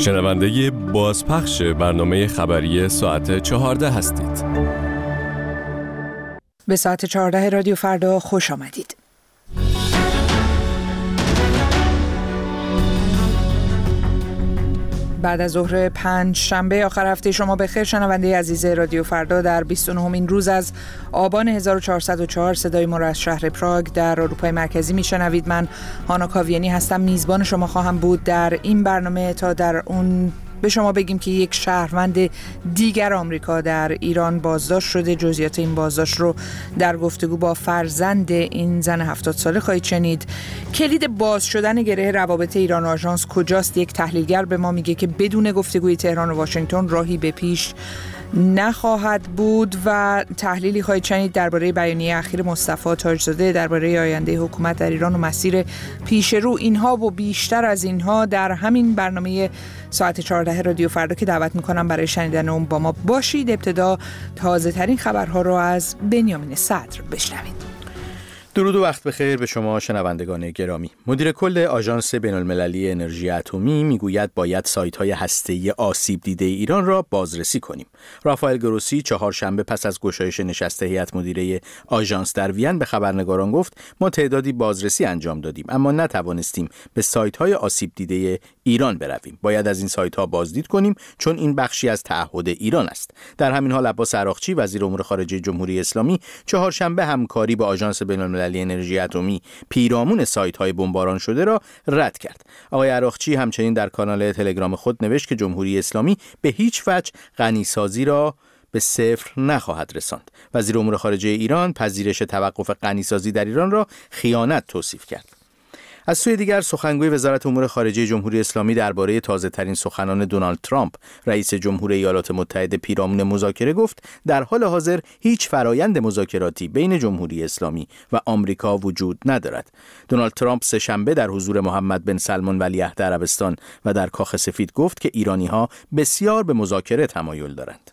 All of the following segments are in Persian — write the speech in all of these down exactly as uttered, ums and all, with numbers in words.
شنونده بازپخش برنامه خبری ساعت چهارده هستید. به ساعت چهارده رادیو فردا خوش آمدید. بعد از ظهر پنج شنبه آخر هفته شما بخیر شنونده عزیز رادیو فردا. در بیست و نهمین روز از آبان هزار و چهارصد و چهار صدای ما را از شهر پراگ در اروپای مرکزی میشنوید. من هانا کاویانی هستم، میزبان شما خواهم بود در این برنامه تا در اون به شما بگیم که یک شهروند دیگر آمریکا در ایران بازداشت شده. جزئیات این بازداشت رو در گفتگو با فرزند این زن هفتاد ساله خواهید شنید. کلید باز شدن گره روابط ایران و آژانس کجاست؟ یک تحلیلگر به ما میگه که بدون گفتگوی تهران و واشنگتن راهی به پیش نخواهد بود و تحلیلی خواهید شنید درباره بیانیه اخیر مصطفی تاجزاده درباره آینده حکومت در ایران و مسیر پیشرو. اینها و بیشتر از اینها در همین برنامه ساعت چهارده رادیو فردا که دعوت میکنم برای شنیدن اون با ما باشید. ابتدا تازه ترین خبرها رو از بنیامین صدر بشنوید. درود و وقت بخیر به شما شنوندگان گرامی. مدیر کل آژانس بین‌المللی انرژی اتمی میگوید باید سایت‌های هسته‌ای آسیب دیده ایران را بازرسی کنیم. رافائل گروسی چهارشنبه پس از گشایش نشست هیئت مدیره آژانس در وین به خبرنگاران گفت ما تعدادی بازرسی انجام دادیم اما نتوانستیم به سایت‌های آسیب دیده ایران برویم. باید از این سایت‌ها بازدید کنیم چون این بخشی از تعهد ایران است. در همین حال عباس عراقچی وزیر امور خارجه جمهوری اسلامی چهارشنبه همکاری با آژانس بین‌المللی انرژی اتمی پیرامون سایت‌های بمباران شده را رد کرد. آقای عراقچی همچنین در کانال تلگرام خود نوشت که جمهوری اسلامی به هیچ وجه غنیسازی را به صفر نخواهد رساند. وزیر امور خارجه ایران پذیرش توقف غنیسازی در ایران را خیانت توصیف کرد. از سوی دیگر سخنگوی وزارت امور خارجه جمهوری اسلامی درباره تازه‌ترین سخنان دونالد ترامپ رئیس جمهور ایالات متحده پیرامون مذاکره گفت در حال حاضر هیچ فرایند مذاکراتی بین جمهوری اسلامی و آمریکا وجود ندارد. دونالد ترامپ سه‌شنبه در حضور محمد بن سلمان ولیعهد عربستان و در کاخ سفید گفت که ایرانی‌ها بسیار به مذاکره تمایل دارند.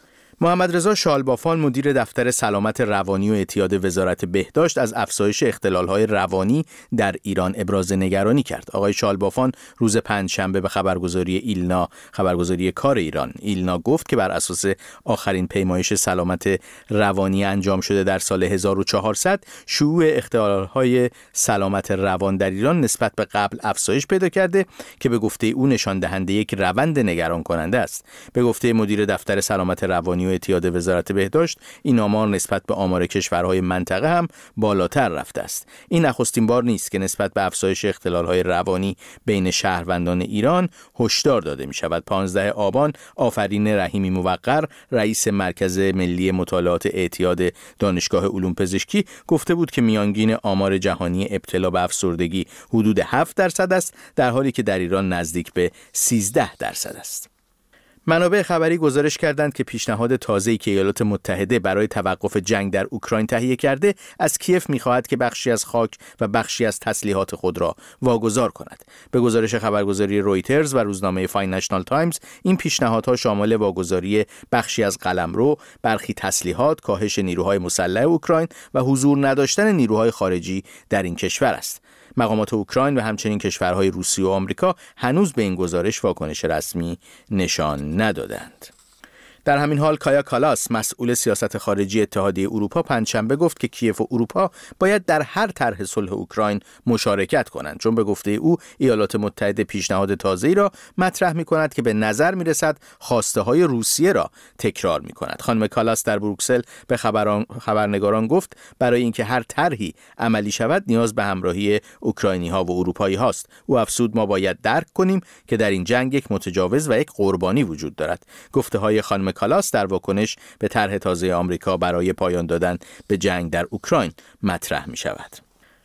محمد رضا شالبافان مدیر دفتر سلامت روانی و اعتیاد وزارت بهداشت از افزایش اختلال‌های روانی در ایران ابراز نگرانی کرد. آقای شالبافان روز پنجشنبه به خبرگزاری ایلنا خبرگزاری کار ایران ایلنا گفت که بر اساس آخرین پیمایش سلامت روانی انجام شده در سال هزار و چهارصد شیوع اختلال‌های سلامت روان در ایران نسبت به قبل افزایش پیدا کرده که به گفته او نشان دهنده یک روند نگران کننده است. به گفته مدیر دفتر سلامت روانی و اعتیاد وزارت بهداشت این آمار نسبت به آمار کشورهای منطقه هم بالاتر رفته است. این نخستین بار نیست که نسبت به افزایش اختلال‌های روانی بین شهروندان ایران هشدار داده می شود. پانزدهم آبان آفرین رحیمی موقر رئیس مرکز ملی مطالعات اعتیاد دانشگاه علوم پزشکی گفته بود که میانگین آمار جهانی ابتلا به افسردگی حدود هفت درصد است در حالی که در ایران نزدیک به سیزده درصد است. منابع خبری گزارش کردند که پیشنهاد تازه‌ای که ایالات متحده برای توقف جنگ در اوکراین تهیه کرده از کیف می‌خواهد که بخشی از خاک و بخشی از تسلیحات خود را واگذار کند. به گزارش خبرگزاری رویترز و روزنامه فاینانشال تایمز این پیشنهادها شامل واگذاری بخشی از قلمرو، برخی تسلیحات، کاهش نیروهای مسلح اوکراین و حضور نداشتن نیروهای خارجی در این کشور است. مقامات اوکراین و همچنین کشورهای روسیه و آمریکا هنوز به این گزارش واکنش رسمی نشان ندادند. در همین حال کایا کالاس مسئول سیاست خارجی اتحادیه اروپا پنجشنبه گفت که کیف و اروپا باید در هر طرح صلح اوکراین مشارکت کنند چون به گفته او ایالات متحده پیشنهاد تازه‌ای را مطرح می‌کند که به نظر می‌رسد خواسته‌های روسیه را تکرار می‌کند. خانم کالاس در بروکسل به خبران خبرنگاران گفت برای اینکه هر طرحی عملی شود نیاز به همراهی اوکراینی‌ها و اروپایی هاست. او افزود ما باید درک کنیم که در این جنگ یک متجاوز و یک قربانی وجود دارد. گفته‌های خانم کالاس در واکنش به طرح تازه آمریکا برای پایان دادن به جنگ در اوکراین مطرح می شود.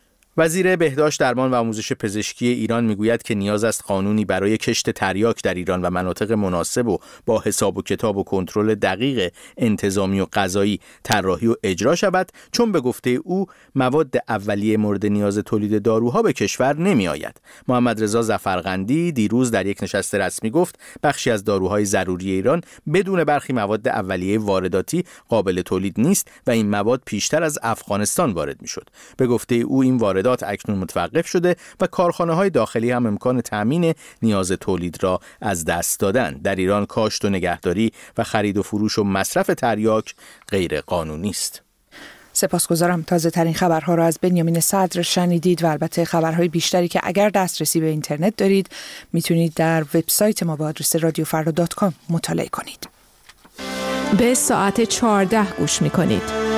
وزیر بهداشت، درمان و آموزش پزشکی ایران میگوید که نیاز است قانونی برای کشت تریاک در ایران و مناطق مناسب و با حساب و کتاب و کنترل دقیق انتظامی و قضایی طراحی و اجرا شود، چون به گفته او مواد اولیه مورد نیاز تولید داروها به کشور نمی آید. محمد رضا ظفرقندی دیروز در یک نشست رسمی گفت بخشی از داروهای ضروری ایران بدون برخی مواد اولیه وارداتی قابل تولید نیست و این مواد پیشتر از افغانستان وارد می شد. به گفته او این واردات واردات اکنون متوقف شده و کارخانه‌های داخلی هم امکان تامین نیاز تولید را از دست دادن. در ایران کاشت و نگهداری و خرید و فروش و مصرف تریاک غیر قانونی است. سپاسگزارم. تازه ترین خبرها را از بنیامین صدر شنیدید و البته خبرهای بیشتری که اگر دسترسی به اینترنت دارید میتونید در وبسایت ما با آدرس رادیو فردا دات کام مطالعه کنید. به ساعت چهارده گوش میکنید.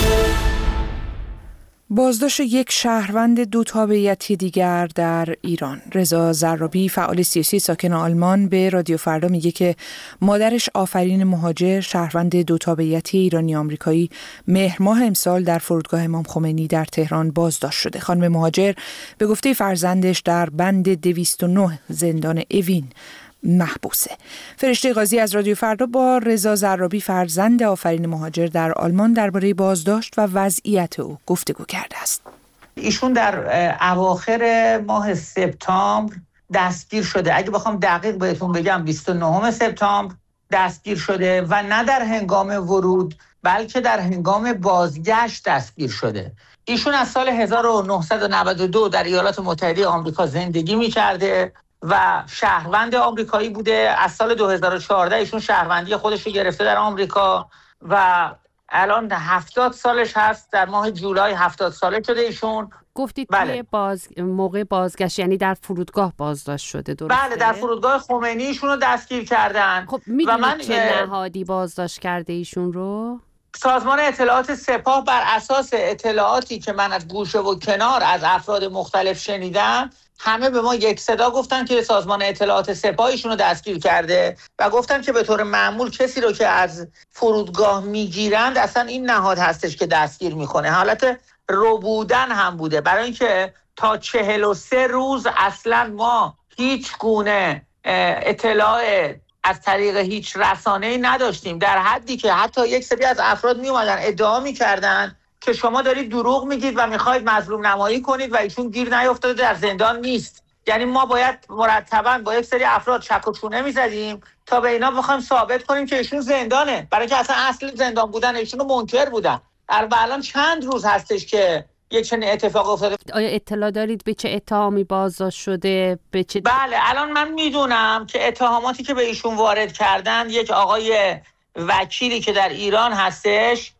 بازداشت یک شهروند دو تابعیتی دیگر در ایران. رضا زرابی فعال سیاسی ساکن آلمان به رادیو فردا میگه که مادرش آفرین مهاجر شهروند دو تابعیتی ایرانی آمریکایی مهر ماه امسال در فرودگاه امام خمینی در تهران بازداشت شده. خانم مهاجر به گفته فرزندش در بند دویست و نه زندان اوین محبوسه. فرشته قاضی از رادیو فردا با رضا زرابی فرزند آفرین مهاجر در آلمان درباره بازداشت و وضعیت او گفتگو کرده است. ایشون در اواخر ماه سپتامبر دستگیر شده. اگه بخوام دقیق بهتون بگم بیست و نهم سپتامبر دستگیر شده و نه در هنگام ورود بلکه در هنگام بازگشت دستگیر شده. ایشون از سال هزار و نهصد و نود و دو در ایالات متحده آمریکا زندگی می‌کرده و شهروند آمریکایی بوده. از سال دو هزار و چهارده ایشون شهروندی خودش رو گرفته در آمریکا و الان هفتاد سالش هست. در ماه جولای هفتاد ساله شده ایشون. گفتید بله. که باز موقع بازگشت یعنی در فرودگاه بازداشت شده، درسته؟ بله، در فرودگاه خمینی ایشون رو دستگیر کردن. خب میدونید چه نهادی بازداشت کرده ایشون رو؟ سازمان اطلاعات سپاه بر اساس اطلاعاتی که من از گوشه و کنار از افراد مختلف شنیدم، همه به ما یک صدا گفتن که سازمان اطلاعات سپاه ایشون رو دستگیر کرده و گفتن که به طور معمول کسی رو که از فرودگاه میگیرند اصلا این نهاد هستش که دستگیر میکنه. حالت ربودن هم بوده، برای اینکه تا چهل و سه روز اصلا ما هیچ گونه اطلاع از طریق هیچ رسانه‌ای نداشتیم، در حدی که حتی یک سری از افراد می اومدن ادعا می‌کردن که شما دارید دروغ میگید و میخواید مظلوم نمایی کنید و ایشون گیر نیفتاده در زندان نیست. یعنی ما باید مرتباً با یک سری افراد چک و چونه میزدیم تا به اینا بخوایم ثابت کنیم که ایشون زندانه، برای که اصلا اصل زندان بودن ایشون رو منکر بودن. الان چند روز هستش که یک چنین اتفاق افتاده. آیا اطلاع دارید به چه اتهامی بازداشت شده؟ به چه... بله، الان من میدونم که اتهاماتی که به ایشون وارد کردن، یک آقای وکیلی که در ایران هستش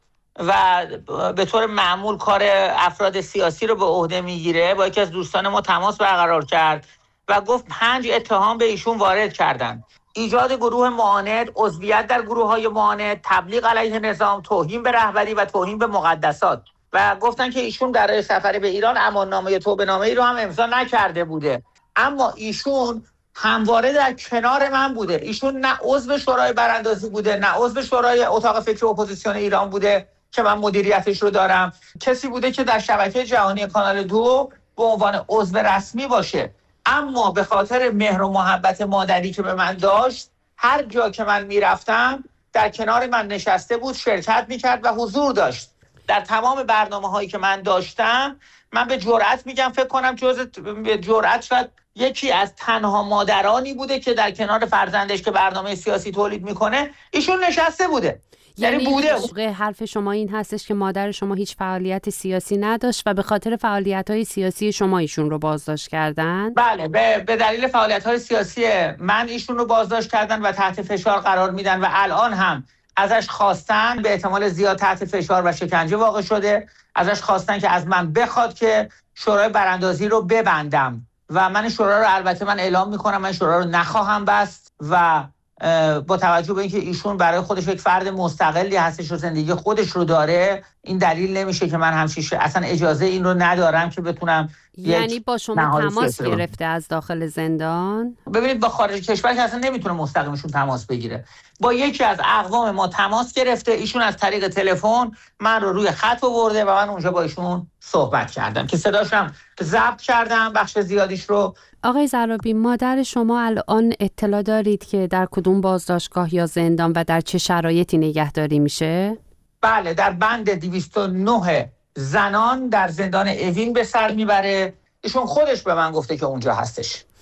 و به طور معمول کار افراد سیاسی رو به عهده میگیره، با یکی از دوستان ما تماس برقرار کرد و گفت پنج اتهام به ایشون وارد کردن: ایجاد گروه معاند، عضویت در گروه‌های معاند، تبلیغ علیه نظام، توهین به رهبری و توهین به مقدسات. و گفتن که ایشون در سفر به ایران اماننامه توبه‌نامه‌ای رو هم امضا نکرده بوده. اما ایشون همواره در کنار من بوده. ایشون نه عضو شورای براندازی بوده، نه عضو شورای اتاق فکر اپوزیسیون ایران بوده که من مدیریتش رو دارم. کسی بوده که در شبکه جهانی کانال دو به عنوان عضو رسمی باشه، اما به خاطر مهر و محبت مادری که به من داشت، هر جا که من میرفتم در کنار من نشسته بود، شرکت میکرد و حضور داشت. در تمام برنامه هایی که من داشتم، من به جرئت میگم فکر کنم جز به جرئت شاید یکی از تنها مادرانی بوده که در کنار فرزندش که برنامه سیاسی تولید میکنه ایشون نشسته بوده. یعنی بوده. حرف شما این هستش که مادر شما هیچ فعالیت سیاسی نداشت و به خاطر فعالیت‌های سیاسی شما ایشون رو بازداشت کردن؟ بله، به, به دلیل فعالیت‌های سیاسی من ایشون رو بازداشت کردن و تحت فشار قرار میدن و الان هم ازش خواستن، به احتمال زیاد تحت فشار و شکنجه واقع شده، ازش خواستن که از من بخواد که شورای براندازی رو ببندم و من شورا رو البته من اعلام میکنم من شورا رو نخواهم بست و با توجه به اینکه ایشون برای خودش یک فرد مستقلی هستش و زندگی خودش رو داره، این دلیل نمیشه که من همچین اصلا اجازه این رو ندارم که بتونم. یعنی با شما تماس گرفته از داخل زندان؟ ببینید، با خارج کشور که اصلا نمیتونه مستقیمشون تماس بگیره. با یکی از اقوام ما تماس گرفته، ایشون از طریق تلفن من رو روی خط آورده و من اونجا با ایشون صحبت کردم که صداشم ضبط کردم بخش زیادیش رو. آقای زرابی، مادر شما الان اطلاع دارید که در کدوم بازداشتگاه یا زندان و در چه شرایطی نگهداری میشه؟ بله، در بند دویست و نه زنان در زندان اوین به سر میبره. ایشون خودش به من گفته که اونجا هستش.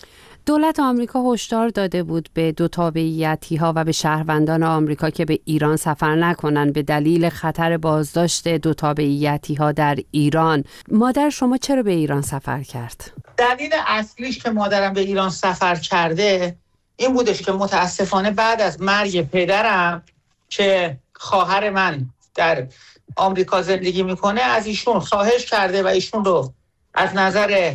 دولت آمریکا هشدار داده بود به دو تابعیتی‌ها و به شهروندان آمریکا که به ایران سفر نکنند به دلیل خطر بازداشت دو تابعیتی‌ها در ایران. مادر شما چرا به ایران سفر کرد؟ دلیل اصلیش که مادرم به ایران سفر کرده این بودش که متاسفانه بعد از مرگ پدرم که خواهر من در آمریکا زندگی میکنه از ایشون خواهش کرده و ایشون رو از نظر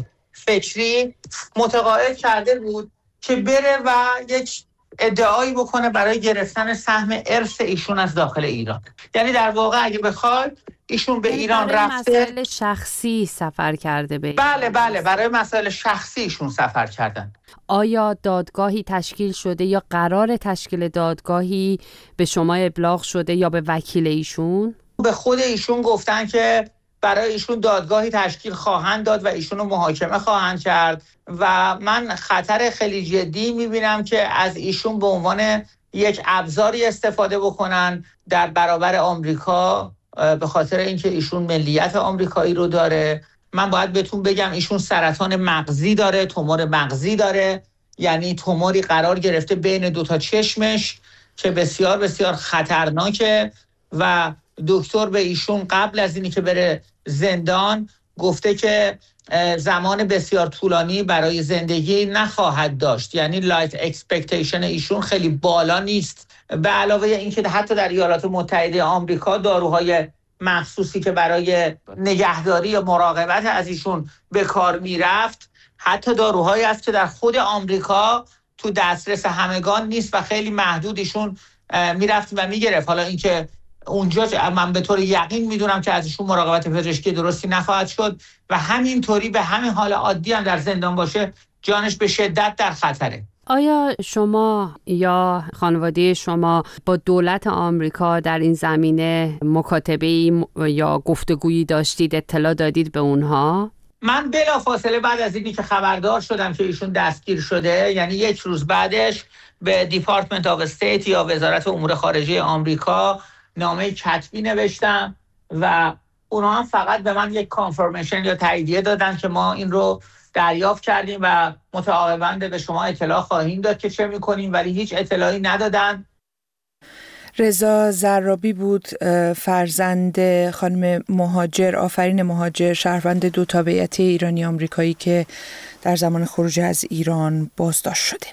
فکری متقاعد کرده بود که بره و یک ادعایی بکنه برای گرفتن سهم ارث ایشون از داخل ایران. یعنی در واقع اگه بخواد ایشون به ایران رفته، برای مسائل شخصی سفر کرده به ایران. بله بله برای مسائل شخصی ایشون سفر کردن. آیا دادگاهی تشکیل شده یا قرار تشکیل دادگاهی به شما ابلاغ شده یا به وکیل ایشون؟ به خود ایشون گفتن که برای ایشون دادگاهی تشکیل خواهند داد و ایشون رو محاکمه خواهند کرد و من خطر خیلی جدی میبینم که از ایشون به عنوان یک ابزاری استفاده بکنن در برابر آمریکا، به خاطر اینکه ایشون ملیت آمریکایی رو داره. من باید بهتون بگم ایشون سرطان مغزی داره، تومور مغزی داره، یعنی توموری قرار گرفته بین دو تا چشمش که بسیار بسیار خطرناکه و دکتر به ایشون قبل از اینی که بره زندان گفته که زمان بسیار طولانی برای زندگی نخواهد داشت، یعنی لایف اکسپکتیشن ایشون خیلی بالا نیست. به علاوه اینکه حتی در ایالات متحده آمریکا داروهای مخصوصی که برای نگهداری یا مراقبت از ایشون به کار میرفت، حتی داروهایی است که در خود آمریکا تو دسترس همگان نیست و خیلی محدود ایشون میرفت و میگرفت. حالا اینکه اونجا من به طور یقین میدونم که از ایشون مراقبت پزشکی درستی نخواهد شد و همینطوری به همین حال عادی هم در زندان باشه جانش به شدت در خطره. آیا شما یا خانواده شما با دولت آمریکا در این زمینه مکاتبه‌ای یا گفتگویی داشتید، اطلاع دادید به اونها؟ من بلافاصله بعد از اینی که خبردار شدم که ایشون دستگیر شده، یعنی یک روز بعدش به دیپارتمنت آف استیت یا وزارت امور خارجه آمریکا نامه کتبی نوشتم و اونا هم فقط به من یک کانفرمیشن یا تاییدیه دادن که ما این رو دریافت کردیم و متعاقباً به شما اطلاع خواهیم داد که چه میکنیم، ولی هیچ اطلاعی ندادن. رضا زرابی بود، فرزند خانم مهاجر، آفرین مهاجر، شهروند دو تابعیتی ایرانی آمریکایی که در زمان خروج از ایران بازداشت شده.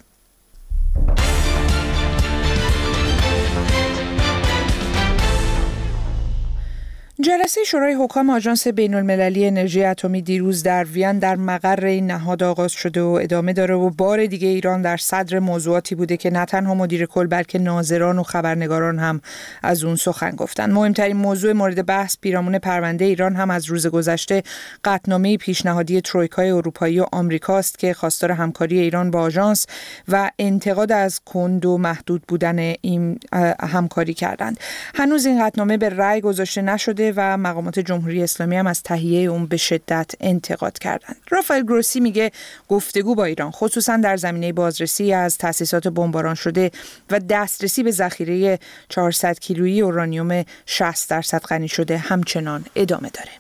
جلسه شورای حکام آژانس بین‌المللی انرژی اتمی دیروز در وین در مقر این نهاد آغاز شده و ادامه داره و بار دیگه ایران در صدر موضوعاتی بوده که نه تنها مدیر کل بلکه ناظران و خبرنگاران هم از اون سخن گفتن. مهمترین موضوع مورد بحث پیرامون پرونده ایران هم از روز گذشته قطعنامه پیشنهادی ترویکای اروپایی و آمریکاست که خواستار همکاری ایران با آژانس و انتقاد از کند و محدود بودن این همکاری کردند. هنوز این قطعنامه به رأی گذاشته نشده و مقامات جمهوری اسلامی هم از تهیه اون به شدت انتقاد کردند. رافائل گروسی میگه گفتگو با ایران خصوصا در زمینه بازرسی از تأسیسات بمباران شده و دسترسی به ذخیره چهارصد کیلویی اورانیوم شصت درصد غنی شده همچنان ادامه داره.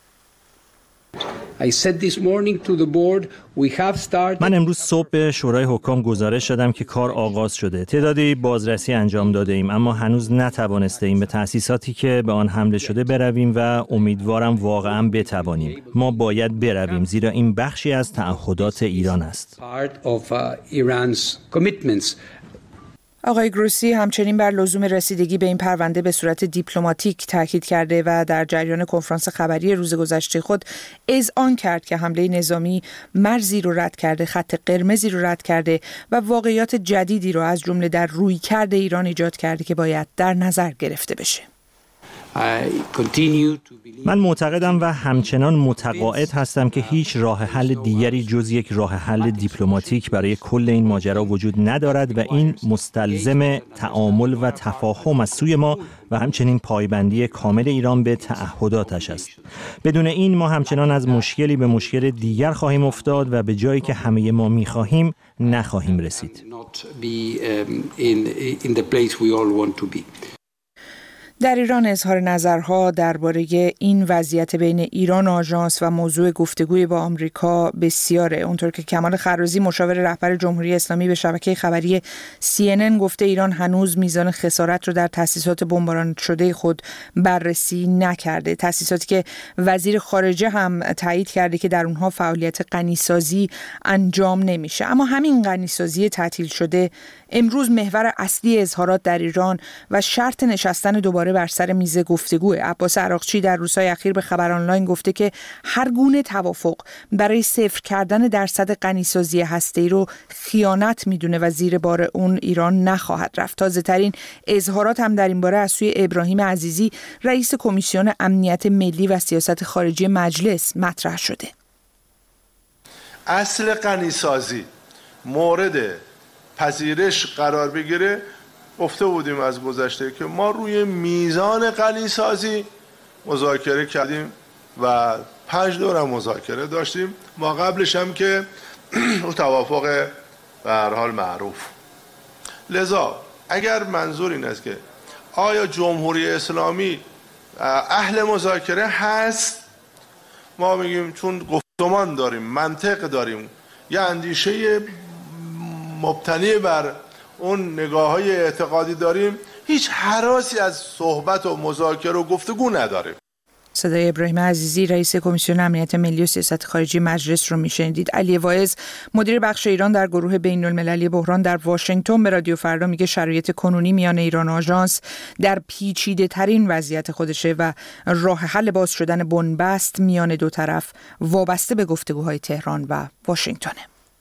من امروز صبح به شورای حکام گزارش دادم که کار آغاز شده. تعدادی بازرسی انجام داده ایم اما هنوز نتوانسته ایم به تأسیساتی که به آن حمله شده برویم و امیدوارم واقعا بتوانیم. ما باید برویم زیرا این بخشی از تعهدات ایران است. آقای گروسی همچنین بر لزوم رسیدگی به این پرونده به صورت دیپلماتیک تاکید کرده و در جریان کنفرانس خبری روز گذشته خود اذعان کرد که حمله نظامی مرزی رو رد کرده، خط قرمزی رو رد کرده و واقعیات جدیدی رو از جمله در رویکرد ایران ایجاد کرده که باید در نظر گرفته بشه. من معتقدم و همچنان متقاعد هستم که هیچ راه حل دیگری جز یک راه حل دیپلماتیک برای کل این ماجرا وجود ندارد و این مستلزم تعامل و تفاهم از سوی ما و همچنین پایبندی کامل ایران به تعهداتش است. بدون این ما همچنان از مشکلی به مشکل دیگر خواهیم افتاد و به جایی که همه ما می‌خواهیم نخواهیم رسید. در ایران اظهار نظرها درباره این وضعیت بین ایران و آژانس و موضوع گفتگوی با آمریکا بسیاره. اونطور که کمال خرازی مشاور رهبر جمهوری اسلامی به شبکه خبری سی ان ان گفته ایران هنوز میزان خسارت رو در تأسیسات بمباران شده خود بررسی نکرده. تأسیساتی که وزیر خارجه هم تایید کرده که در اونها فعالیت غنیسازی انجام نمیشه. اما همین غنیسازی تعطیل شده امروز محور اصلی اظهارات در ایران و شرط نشستن دوباره بر سر میز گفتگو. عباس عراقچی در روزهای اخیر به خبر آنلاین گفته که هر گونه توافق برای صفر کردن درصد غنیسازی هسته‌ای رو خیانت میدونه و زیر بار اون ایران نخواهد رفت. تازه ترین اظهارات هم در این باره از سوی ابراهیم عزیزی رئیس کمیسیون امنیت ملی و سیاست خارجی مجلس مطرح شده. اصل غنیسازی مورد پذیرش قرار بگیره. گفته بودیم از گذشته که ما روی میزان غنیسازی مذاکره کردیم و پنج دور مذاکره داشتیم ما قبلش هم که اون توافق به هر حال معروف. لذا اگر منظور این است که آیا جمهوری اسلامی اهل مذاکره هست، ما میگیم چون گفتمان داریم، منطق داریم، یه اندیشه مبتنی بر اون نگاه‌های اعتقادی داریم، هیچ هراسی از صحبت و مذاکره و گفتگو نداریم. صدای ابراهیم عزیزی رئیس کمیسیون امنیت ملی و سیاست خارجی مجلس رو میشنیدید. علی واعظ مدیر بخش ایران در گروه بین المللی بحران در واشنگتن به رادیو فردا میگه شرایط کنونی میان ایران و آژانس در پیچیده ترین وضعیت خودشه و راه حل باز شدن بنبست میان دو طرف وابسته به گفتگوهای تهران و واشنگتنه.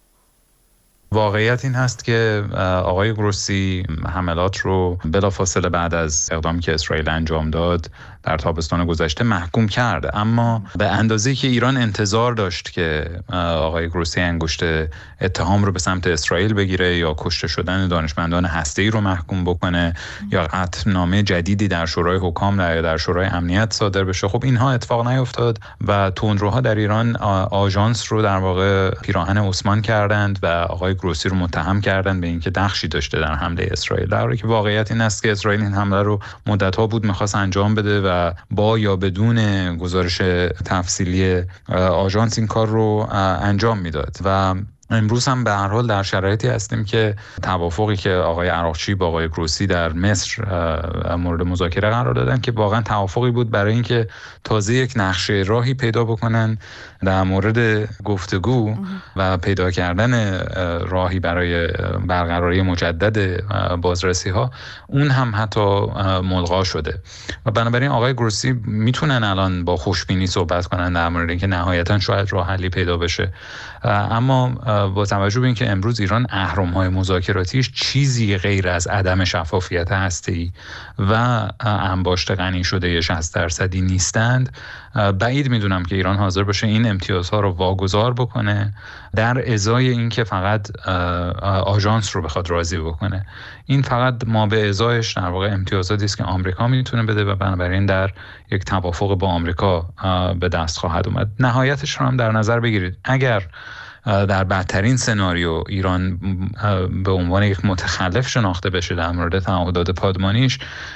واقعیت این هست که آقای گروسی حملات رو بلافاصله بعد از اقدامی که اسرائیل انجام داد در تابستان گذشته محکوم کرد، اما به اندازه‌ای که ایران انتظار داشت که آقای گروسی انگشت اتهام رو به سمت اسرائیل بگیره یا کشته شدن دانشمندان هسته‌ای رو محکوم بکنه یا قطعنامه جدیدی در شورای حکام یا در شورای امنیت صادر بشه، خب اینها اتفاق نیفتاد و تندروها در ایران آژانس رو در واقع پیراهن عثمان کردند و آقای گروسی رو متهم کردند به اینکه نقشی داشته در حمله اسرائیل، در حالی که واقعیت این است که اسرائیل این حمله رو مدت‌ها بود می‌خواست انجام بده و با یا بدون گزارش تفصیلی آژانس این کار رو انجام میداد. و امروز هم به هر حال در شرایطی هستیم که توافقی که آقای عراقچی با آقای گروسی در مصر مورد مذاکره قرار دادن که واقعا توافقی بود برای اینکه تازه یک نقشه راهی پیدا بکنن در مورد گفتگو و پیدا کردن راهی برای برقراری مجدد بازرسی ها، اون هم حتی ملغا شده و بنابراین آقای گروسی میتونن الان با خوشبینی صحبت کنن در مورد اینکه نهایتا شاید راه حلی پیدا بشه، اما با توجه به اینکه امروز ایران اهرم‌های مذاکراتیش چیزی غیر از عدم شفافیت هسته‌ای و انباشت غنی شده شصت درصدی نیستند، بعید میدونم که ایران حاضر باشه این امتیازها رو واگذار بکنه در ازای اینکه فقط آژانس رو بخواد راضی بکنه. این فقط ما به ازایش در واقع امتیازاتی است که آمریکا میتونه بده و بنابراین در یک توافق با آمریکا به دست خواهد اومد. نهایتش رو هم در نظر بگیرید، اگر در بدترین سناریو ایران به عنوان یک متخلف شناخته بشه در مورد تعهدات پادمانیش،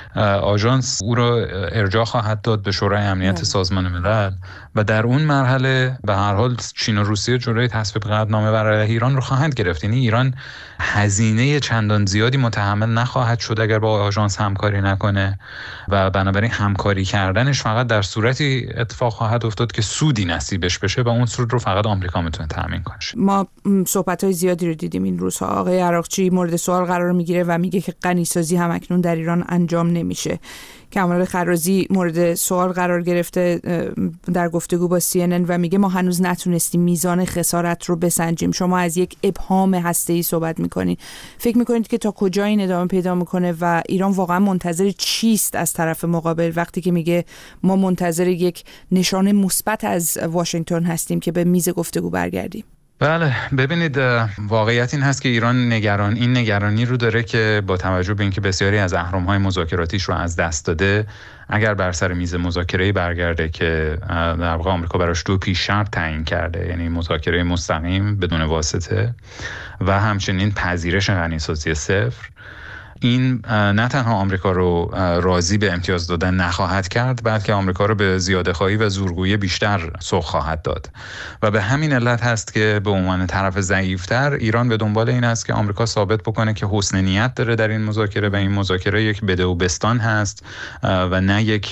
آژانس او را ارجاع خواهد داد به شورای امنیت سازمان ملل و در اون مرحله به هر حال چین و روسیه جلوی تصویب قراردادنامه برای ایران رو خواهند گرفت. یعنی ایران هزینه چندان زیادی متحمل نخواهد شد اگر با آژانس همکاری نکنه و بنابراین همکاری کردنش فقط در صورتی اتفاق خواهد افتاد که سودی نصیبش بشه و اون سود رو فقط آمریکا میتونه تامین کنه. ما صحبت‌های زیادی رو دیدیم این روزها. آقای عراقچی مورد سوال قرار میگیره و میگه که غنیسازی هم اکنون در ایران انجام نمیشه. کمال خرازی مورد سوال قرار گرفته در گفتگو با سی ان ان و میگه ما هنوز نتونستیم میزان خسارت رو بسنجیم. شما از یک ابهام هسته‌ای صحبت میکنید. فکر میکنید که تا کجا این ادامه پیدا میکنه و ایران واقعا منتظر چیست از طرف مقابل وقتی که میگه ما منتظر یک نشانه مثبت از واشنگتن هستیم که به میز گفتگو برگردیم؟ بله، ببینید واقعیت این هست که ایران نگران این نگرانی رو داره که با توجه به اینکه بسیاری از اهرم‌های مذاکراتیش رو از دست داده، اگر بر سر میز مذاکره‌ای برگرده که در واقع آمریکا براش دو پیش شرط تعیین کرده، یعنی مذاکره مستقیم بدون واسطه و همچنین پذیرش غنیسازی صفر، این نه تنها آمریکا رو راضی به امتیاز دادن نخواهد کرد، بلکه آمریکا رو به زیاده‌خواهی و زورگویی بیشتر سوق خواهد داد و به همین علت هست که به عنوان طرف ضعیف‌تر ایران به دنبال این است که آمریکا ثابت بکنه که حسن نیت داره در این مذاکره و این مذاکره یک بده و بستان هست و نه یک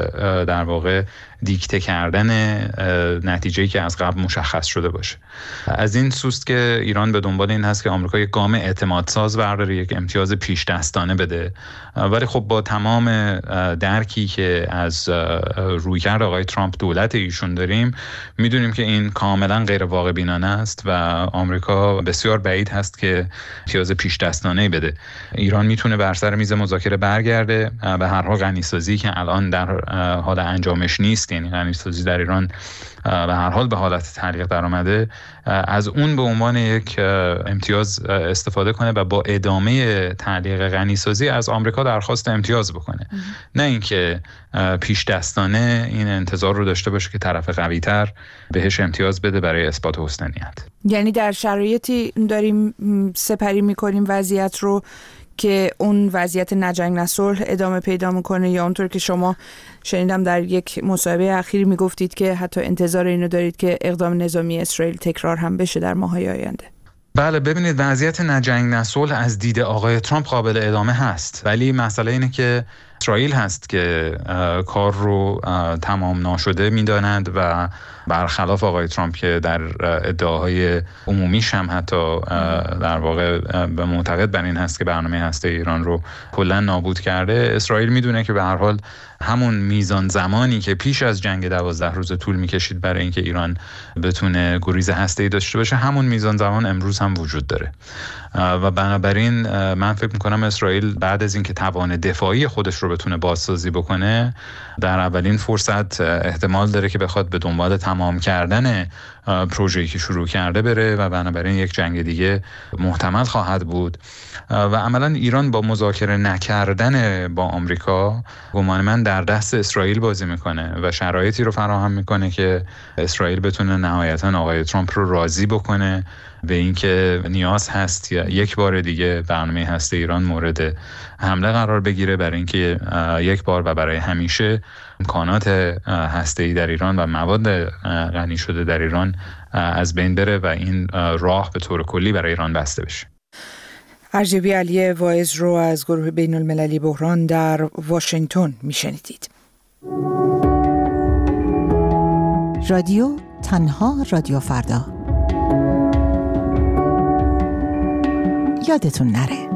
در واقع دیکته کردن نتیجه‌ای که از قبل مشخص شده باشه. از این سوست که ایران به دنبال این هست که آمریکا یک گام اعتماد ساز برداره، یک امتیاز پیش دستانه بده، ولی خب با تمام درکی که از رویکرد آقای ترامپ دولت ایشون داریم میدونیم که این کاملا غیر واقع بینانه است و آمریکا بسیار بعید هست که امتیاز پیش دستانه بده. ایران میتونه بر سر میز مذاکره برگرده، به هر حال غنیسازی که الان در حال انجامش نیست، یعنی غنیسازی در ایران به هر حال به حالت تعلیق در آمده، از اون به عنوان یک امتیاز استفاده کنه و با ادامه تعلیق غنیسازی از آمریکا درخواست امتیاز بکنه. ام. نه اینکه پیش دستانه این انتظار رو داشته باشه که طرف قوی‌تر بهش امتیاز بده برای اثبات حسن نیت. یعنی در شرایطی داریم سپری می‌کنیم وضعیت رو که اون وضعیت نجنگ نصلح ادامه پیدا میکنه، یا اونطور که شما شنیدم در یک مصاحبه اخیری میگفتید که حتی انتظار اینو دارید که اقدام نظامی اسرائیل تکرار هم بشه در ماه‌های آینده؟ بله، ببینید وضعیت نجنگ نصلح از دید آقای ترامپ قابل ادامه هست، ولی مسئله اینه که اسرائیل هست که کار رو تمام ناشده میدانند و برخلاف آقای ترامپ که در ادعاهای عمومیش هم حتی در واقع به معتقد بر این هست که برنامه هسته ایران رو کلا نابود کرده، اسرائیل میدونه که به هر حال همون میزان زمانی که پیش از جنگ دوازده روز طول میکشید برای اینکه ایران بتونه گریز هسته‌ای داشته باشه، همون میزان زمان امروز هم وجود داره و بنابراین من فکر میکنم اسرائیل بعد از اینکه توان دفاعی خودش رو بتونه بازسازی بکنه، در اولین فرصت احتمال داره که بخواد به دنبال تمام کردن پروژه‌ای که شروع کرده بره و بنابراین یک جنگ دیگه محتمل خواهد بود و عملا ایران با مذاکره نکردن با آمریکا گمان من در دست اسرائیل بازی میکنه و شرایطی رو فراهم میکنه که اسرائیل بتونه نهایتا آقای ترامپ رو راضی بکنه به اینکه نیاز هست یا یک بار دیگه برنامه هسته ایران مورد حمله قرار بگیره، برای اینکه یک بار و برای همیشه امکانات هسته‌ای در ایران و مواد غنی شده در ایران از بین بره و این راه به طور کلی برای ایران بسته بشه. ارجبی علی واعظ رو از گروه بین المللی بحران در واشنگتن میشنیدید. رادیو تنها رادیو فردا. یادتون نره.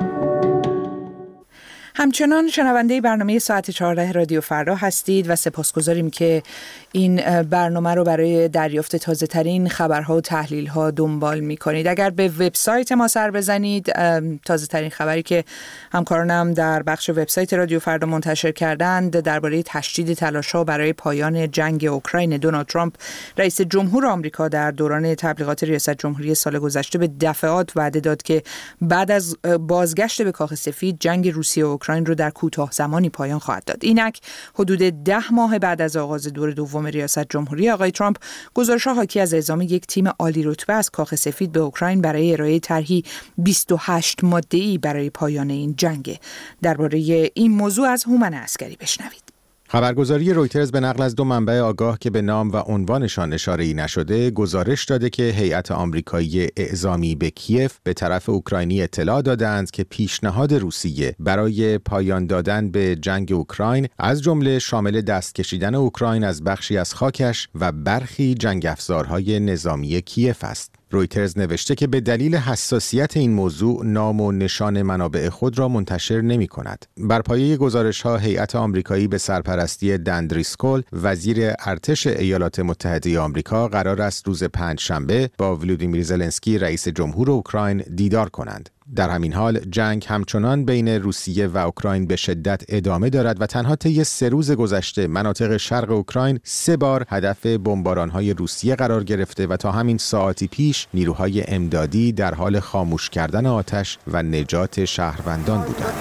همچنان شنونده برنامه ساعت چهارده رادیو فردا هستید و سپاسگزاریم که این برنامه رو برای دریافت تازه ترین خبرها و تحلیل ها دنبال می کنید. اگر به وبسایت ما سر بزنید، تازه ترین خبری که همکارانم در بخش وبسایت رادیو فردا منتشر کردند درباره تشدید تلاش ها برای پایان جنگ اوکراین دونالد ترامپ رئیس جمهور آمریکا در دوران تبلیغات ریاست جمهوری سال گذشته به دفعات وعده داد که بعد از بازگشت به کاخ سفید جنگ روسیه و اوکراین رو در کوتاه زمانی پایان خواهد داد. اینک حدود ده ماه بعد از آغاز دور دوم ریاست جمهوری آقای ترامپ، گزارش‌ها حاکی از اعزام یک تیم عالی رتبه از کاخ سفید به اوکراین برای ارائه طرحی بیست و هشت ماده‌ای برای پایان این جنگ. درباره این موضوع از هومن عسکری بشنوید. خبرگزاری رویترز به نقل از دو منبع آگاه که به نام و عنوانشان اشاره‌ای نشده گزارش داده که هیئت آمریکایی اعزامی به کیف به طرف اوکراینی اطلاع دادند که پیشنهاد روسیه برای پایان دادن به جنگ اوکراین از جمله شامل دست کشیدن اوکراین از بخشی از خاکش و برخی جنگ افزارهای نظامی کیف است. رویترز نوشته که به دلیل حساسیت این موضوع نام و نشان منابع خود را منتشر نمی کند. بر پایه گزارش‌ها هیئت آمریکایی به سرپرستی دن دریسکول وزیر ارتش ایالات متحده آمریکا قرار است روز پنجشنبه با ولودیمیر زلنسکی رئیس جمهور اوکراین دیدار کنند. در همین حال جنگ همچنان بین روسیه و اوکراین به شدت ادامه دارد و تنها طی سه روز گذشته مناطق شرق اوکراین سه بار هدف بمباران‌های روسیه قرار گرفته و تا همین ساعتی پیش نیروهای امدادی در حال خاموش کردن آتش و نجات شهروندان بودند.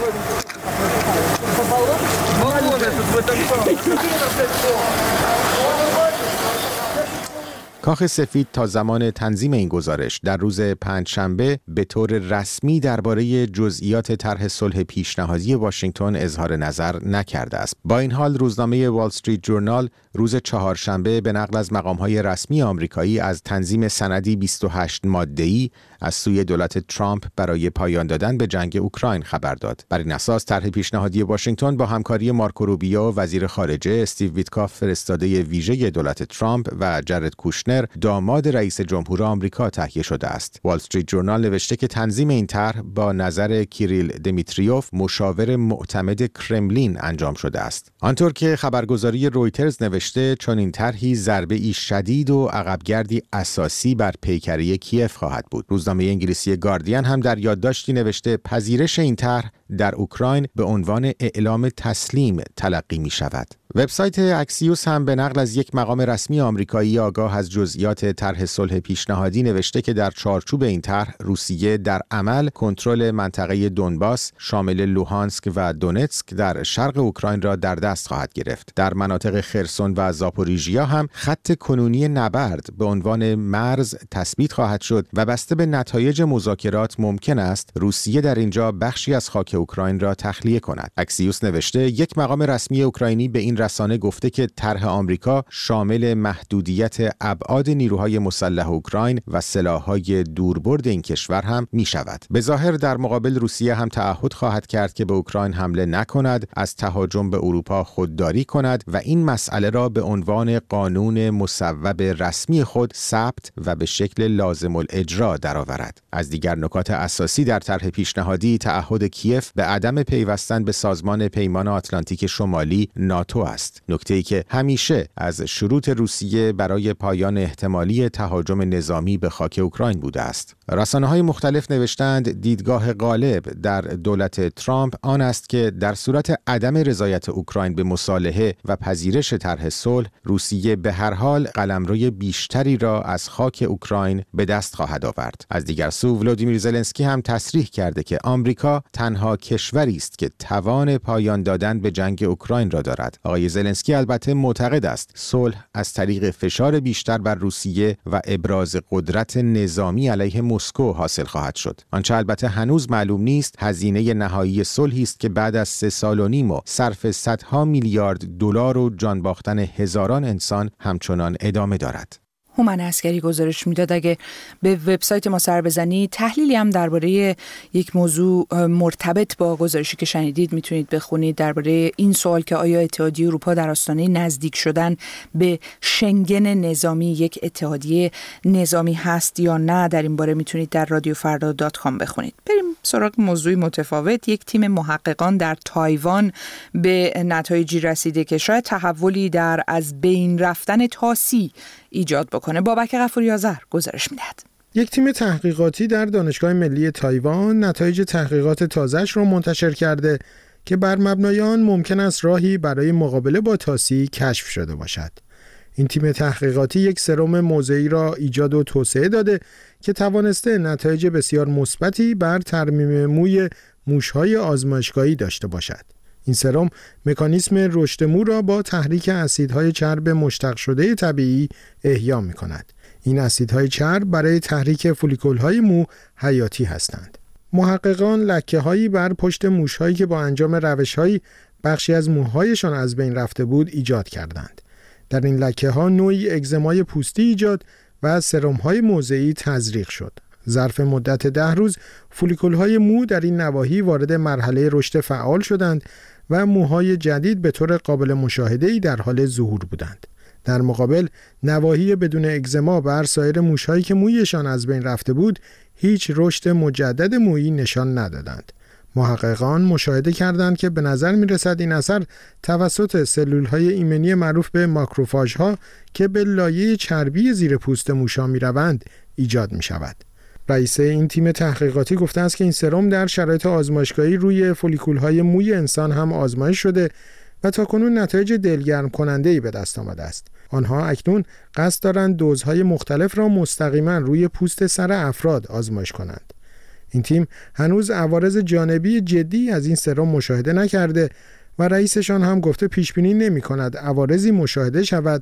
کاخ سفید تا زمان تنظیم این گزارش در روز پنجشنبه به طور رسمی درباره جزئیات طرح صلح پیشنهادی واشنگتن اظهار نظر نکرده است. با این حال روزنامه وال استریت جورنال روز چهارشنبه به نقل از مقام‌های رسمی آمریکایی از تنظیم سندی بیست و هشت ماده‌ای از سوی دولت ترامپ برای پایان دادن به جنگ اوکراین خبر داد. بر این اساس طرح پیشنهادی واشنگتن با همکاری مارکو روبیو وزیر خارجه، استیو ویتکاف فرستاده ویژه دولت ترامپ و جرد کوشنر داماد رئیس جمهور آمریکا تهیه شده است. وال استریت جورنال نوشته که تنظیم این طرح با نظر کیریل دمیتریوف مشاور معتمد کرملین انجام شده است. آنطور که خبرگزاری رویترز نوشته چون این طرحی ضربه‌ای شدید و عقبگردی اساسی بر پیکره کیف خواهد بود. روزنامه انگلیسی گاردین هم در یادداشتی نوشته پذیرش این طرح در اوکراین به عنوان اعلام تسلیم تلقی می شود. وبسایت اکسیوس هم به نقل از یک مقام رسمی آمریکایی آگاه از جزئیات طرح صلح پیشنهادی نوشته که در چارچوب این طرح روسیه در عمل کنترل منطقه دونباس شامل لوهانسک و دونتسک در شرق اوکراین را در دست خواهد گرفت. در مناطق خرسون و زاپوریژیا هم خط کنونی نبرد به عنوان مرز تثبیت خواهد شد و بسته به نتایج مذاکرات ممکن است روسیه در اینجا بخشی از خاک اوکراین را تخلیه کند. اکسیوس نوشته یک مقام رسمی اوکراینی به این رسانه گفته که طرح آمریکا شامل محدودیت ابعاد نیروهای مسلح اوکراین و سلاح‌های دوربرد این کشور هم می شود. به ظاهر در مقابل روسیه هم تعهد خواهد کرد که به اوکراین حمله نکند، از تهاجم به اروپا خودداری کند و این مسئله را به عنوان قانون مصوب رسمی خود ثبت و به شکل لازم الاجرا درآورد. از دیگر نکات اساسی در طرح پیشنهادی تعهد کیف به عدم پیوستن به سازمان پیمان آتلانتیک شمالی ناتو است. نکته‌ای که همیشه از شروط روسیه برای پایان احتمالی تهاجم نظامی به خاک اوکراین بوده است. رسانه‌های مختلف نوشتند دیدگاه غالب در دولت ترامپ آن است که در صورت عدم رضایت اوکراین به مصالحه و پذیرش طرح صلح، روسیه به هر حال قلمروی بیشتری را از خاک اوکراین به دست خواهد آورد. از دیگر سو ولودیمیر زلنسکی هم تصریح کرده که آمریکا تنها کشوری است که توان پایان دادن به جنگ اوکراین را دارد. آقای زلنسکی البته معتقد است صلح از طریق فشار بیشتر بر روسیه و ابراز قدرت نظامی علیه مسکو حاصل خواهد شد. آنچه البته هنوز معلوم نیست هزینه نهایی صلحی است که بعد از سه سال و نیم و صرف صدها میلیارد دلار و جان باختن هزاران انسان همچنان ادامه دارد. هومن عسکری گزارش میداد اگه به وبسایت ما سر بزنید تحلیلی هم درباره یک موضوع مرتبط با گزارشی که شنیدید میتونید بخونید درباره این سوال که آیا اتحادیه اروپا در آستانه نزدیک شدن به شنگن نظامی یک اتحادیه نظامی هست یا نه. در این باره میتونید در رادیو فردا دات کام بخونید. بریم سراغ موضوعی متفاوت. یک تیم محققان در تایوان به نتایجی رسیده که شاید تحولی در از بین رفتن طاسی ایجاد بکنه. بابک غفوری آذر گزارش میدهد. یک تیم تحقیقاتی در دانشگاه ملی تایوان نتایج تحقیقات تازه‌اش را منتشر کرده که بر مبنای آن ممکن است راهی برای مقابله با طاسی کشف شده باشد. این تیم تحقیقاتی یک سرم موضعی را ایجاد و توسعه داده که توانسته نتایج بسیار مثبتی بر ترمیم موی موش‌های آزمایشگاهی داشته باشد. این سرم مکانیسم رشد مو را با تحریک اسیدهای چرب مشتق شده طبیعی احیا می‌کند. این اسیدهای چرب برای تحریک فولیکول‌های مو حیاتی هستند. محققان لکه‌هایی بر پشت موش‌هایی که با انجام روش‌هایی بخشی از موهایشان از بین رفته بود ایجاد کردند. در این لکه‌ها نوعی اگزمای پوستی ایجاد و سرم‌های موضعی تزریق شد. ظرف مدت ده روز فولیکول‌های مو در این نواحی وارد مرحله رشد فعال شدند و موهای جدید به طور قابل مشاهده‌ای در حال ظهور بودند. در مقابل نواحی بدون اگزما بر سایر موش‌هایی که مویشان از بین رفته بود هیچ رشد مجدد مویی نشان ندادند. محققان مشاهده کردند که به نظر می‌رسد این اثر توسط سلول‌های ایمنی معروف به ماکروفاژها که به لایه چربی زیر پوست موش‌ها می‌روند ایجاد می‌شود. رئیس این تیم تحقیقاتی گفته است که این سرم در شرایط آزمایشگاهی روی فولیکول‌های موی انسان هم آزمایش شده و تاکنون نتایج دلگرم کننده‌ای به دست آمده است. آنها اکنون قصد دارند دوزهای مختلف را مستقیما روی پوست سر افراد آزمایش کنند. این تیم هنوز عوارض جانبی جدی از این سرم مشاهده نکرده و رئیسشان هم گفته پیش بینی نمی‌کند عوارضی مشاهده شود،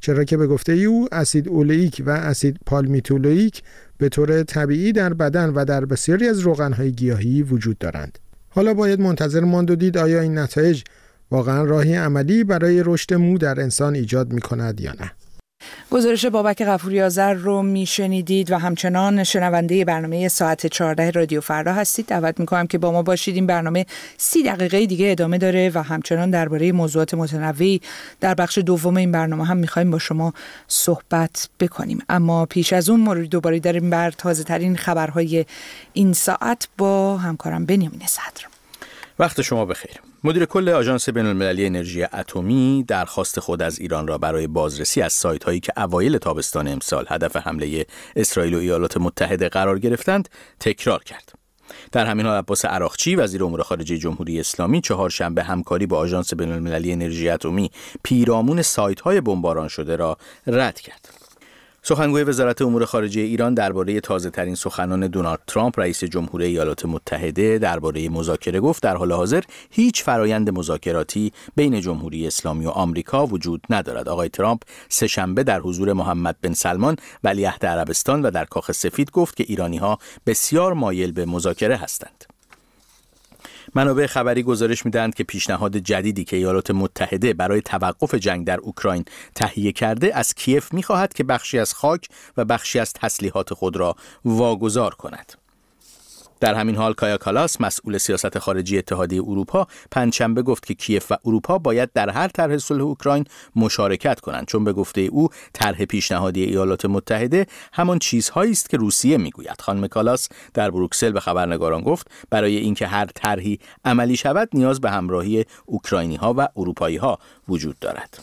چرا که به گفته او اسید اولئیک و اسید پالمیتولوئیک به طور طبیعی در بدن و در بسیاری از روغن‌های گیاهی وجود دارند. حالا باید منتظر ماند و دید آیا این نتایج واقعا راهی عملی برای رشد مو در انسان ایجاد می‌کند یا نه. گزارش بابک غفوری آذر رو میشنیدید و همچنان شنونده برنامه ساعت چهارده رادیو فردا هستید. دعوت میکنم که با ما باشید. این برنامه سی دقیقه دیگه ادامه داره و همچنان درباره موضوعات متنوعی در بخش دوم این برنامه هم میخوایم با شما صحبت بکنیم. اما پیش از اون ما دوباره داریم بر تازه ترین خبرهای این ساعت با همکارم بنیامین صدر. وقت شما بخیر. مدیر کل آژانس بین‌المللی انرژی اتمی درخواست خود از ایران را برای بازرسی از سایت‌هایی که اوایل تابستان امسال هدف حمله اسرائیل و ایالات متحده قرار گرفتند تکرار کرد. در همین حال عباس عراقچی وزیر امور خارجه جمهوری اسلامی چهارشنبه همکاری با آژانس بین‌المللی انرژی اتمی پیرامون سایت‌های بمباران شده را رد کرد. سخنگوی وزارت امور خارجه ایران درباره تازه‌ترین سخنان دونالد ترامپ رئیس جمهوری ایالات متحده درباره مذاکره گفت در حال حاضر هیچ فرایند مذاکراتی بین جمهوری اسلامی و آمریکا وجود ندارد. آقای ترامپ سه‌شنبه در حضور محمد بن سلمان ولیعهد عربستان و در کاخ سفید گفت که ایرانی‌ها بسیار مایل به مذاکره هستند. منابع خبری گزارش می‌دهند که پیشنهاد جدیدی که ایالات متحده برای توقف جنگ در اوکراین تهیه کرده از کیف می‌خواهد که بخشی از خاک و بخشی از تسلیحات خود را واگذار کند. در همین حال کایا کالاس مسئول سیاست خارجی اتحادیه اروپا پنجشنبه گفت که کیف و اروپا باید در هر طرح صلح اوکراین مشارکت کنند، چون به گفته او طرح پیشنهادی ایالات متحده همان چیزهایی است که روسیه میگوید. خانم کالاس در بروکسل به خبرنگاران گفت برای اینکه هر طرحی عملی شود نیاز به همراهی اوکراینی‌ها و اروپایی‌ها وجود دارد.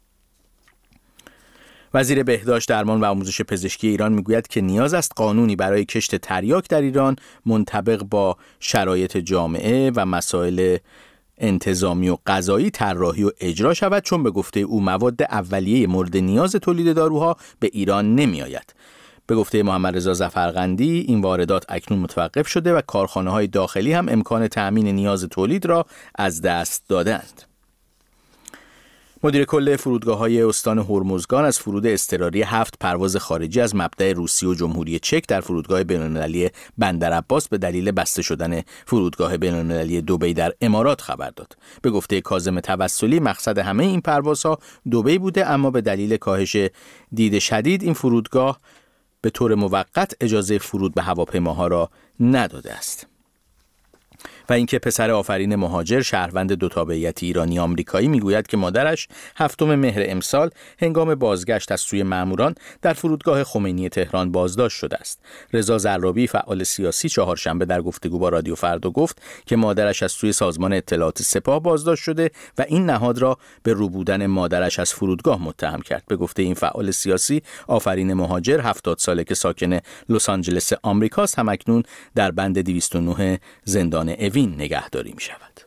وزیر بهداشت، درمان و آموزش پزشکی ایران میگوید که نیاز است قانونی برای کشت تریاک در ایران منطبق با شرایط جامعه و مسائل انتظامی و قضایی طراحی و اجرا شود، چون به گفته او مواد اولیه مورد نیاز تولید داروها به ایران نمی آید. به گفته محمد رضا ظفرقندی این واردات اکنون متوقف شده و کارخانه‌های داخلی هم امکان تأمین نیاز تولید را از دست دادند. مدیر کل فرودگاه‌های استان هرمزگان از فرود اضطراری هفت پرواز خارجی از مبدأ روسیه و جمهوری چک در فرودگاه بین‌المللی بندرعباس به دلیل بسته شدن فرودگاه بین‌المللی دبی در امارات خبر داد. به گفته کاظم توسلی مقصد همه این پروازها دبی بوده، اما به دلیل کاهش دید شدید این فرودگاه به طور موقت اجازه فرود به هواپیماها را نداده است. و اینکه پسر آفرین مهاجر شهروند دو تابعیت ایرانی آمریکایی میگوید که مادرش هفتم مهر امسال هنگام بازگشت از سوی ماموران در فرودگاه خمینی تهران بازداشت شده است. رضا زرابی فعال سیاسی چهارشنبه در گفتگو با رادیو فردا گفت که مادرش از سوی سازمان اطلاعات سپاه بازداشت شده و این نهاد را به روبودن مادرش از فرودگاه متهم کرد. به گفته این فعال سیاسی آفرین مهاجر هفتاد ساله که ساکن لس آنجلس آمریکاست هم اکنون در بند دویست و نه زندان اوین نگهداری می شود.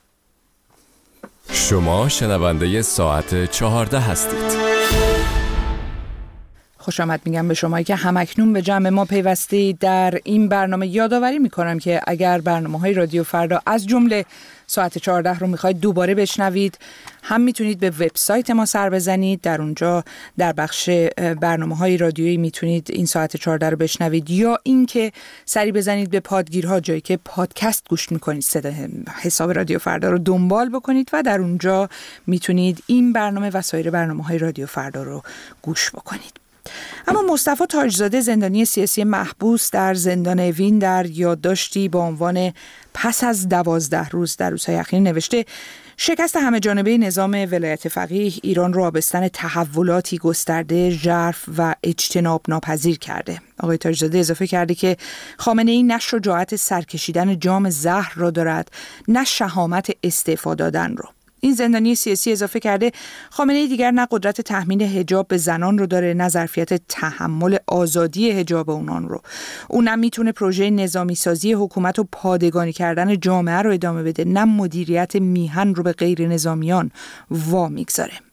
شما شنونده ساعت چهارده هستید. خوش آمد میگم به شما که همکنون به جمع ما پیوستید. در این برنامه یادآوری میکنم که اگر برنامه‌های رادیو فردا از جمله ساعت چهارده رو میخواید دوباره بشنوید، هم میتونید به وبسایت ما سر بزنید. در اونجا در بخش برنامه‌های رادیویی میتونید این ساعت چهارده رو بشنوید، یا اینکه سری بزنید به پادگیرها، جایی که پادکست گوش میکنید، حساب رادیو فردا رو دنبال بکنید و در اونجا میتونید این برنامه و سایر برنامه‌های رادیو فردا رو گوش بکنید. اما مصطفی تاجزاده زندانی سیاسی محبوس در زندان اوین در یادداشتی با عنوان پس از دوازده روز در روزهای اخیر نوشته شکست همه جانبه نظام ولایت فقیه ایران را آبستن تحولاتی گسترده، ژرف و اجتناب ناپذیر کرده. آقای تاجزاده اضافه کرده که خامنه‌ای نه شجاعت سرکشیدن جام زهر را دارد، نه شهامت استعفا دادن را. این زندانی سیاسی اضافه کرده خامنه‌ای دیگر نه قدرت تحمیل حجاب به زنان رو داره، نه ظرفیت تحمل آزادی حجاب اونان رو. اون نه میتونه پروژه نظامی سازی حکومت و پادگانی کردن جامعه رو ادامه بده، نه مدیریت میهن رو به غیر نظامیان وا میگذاره.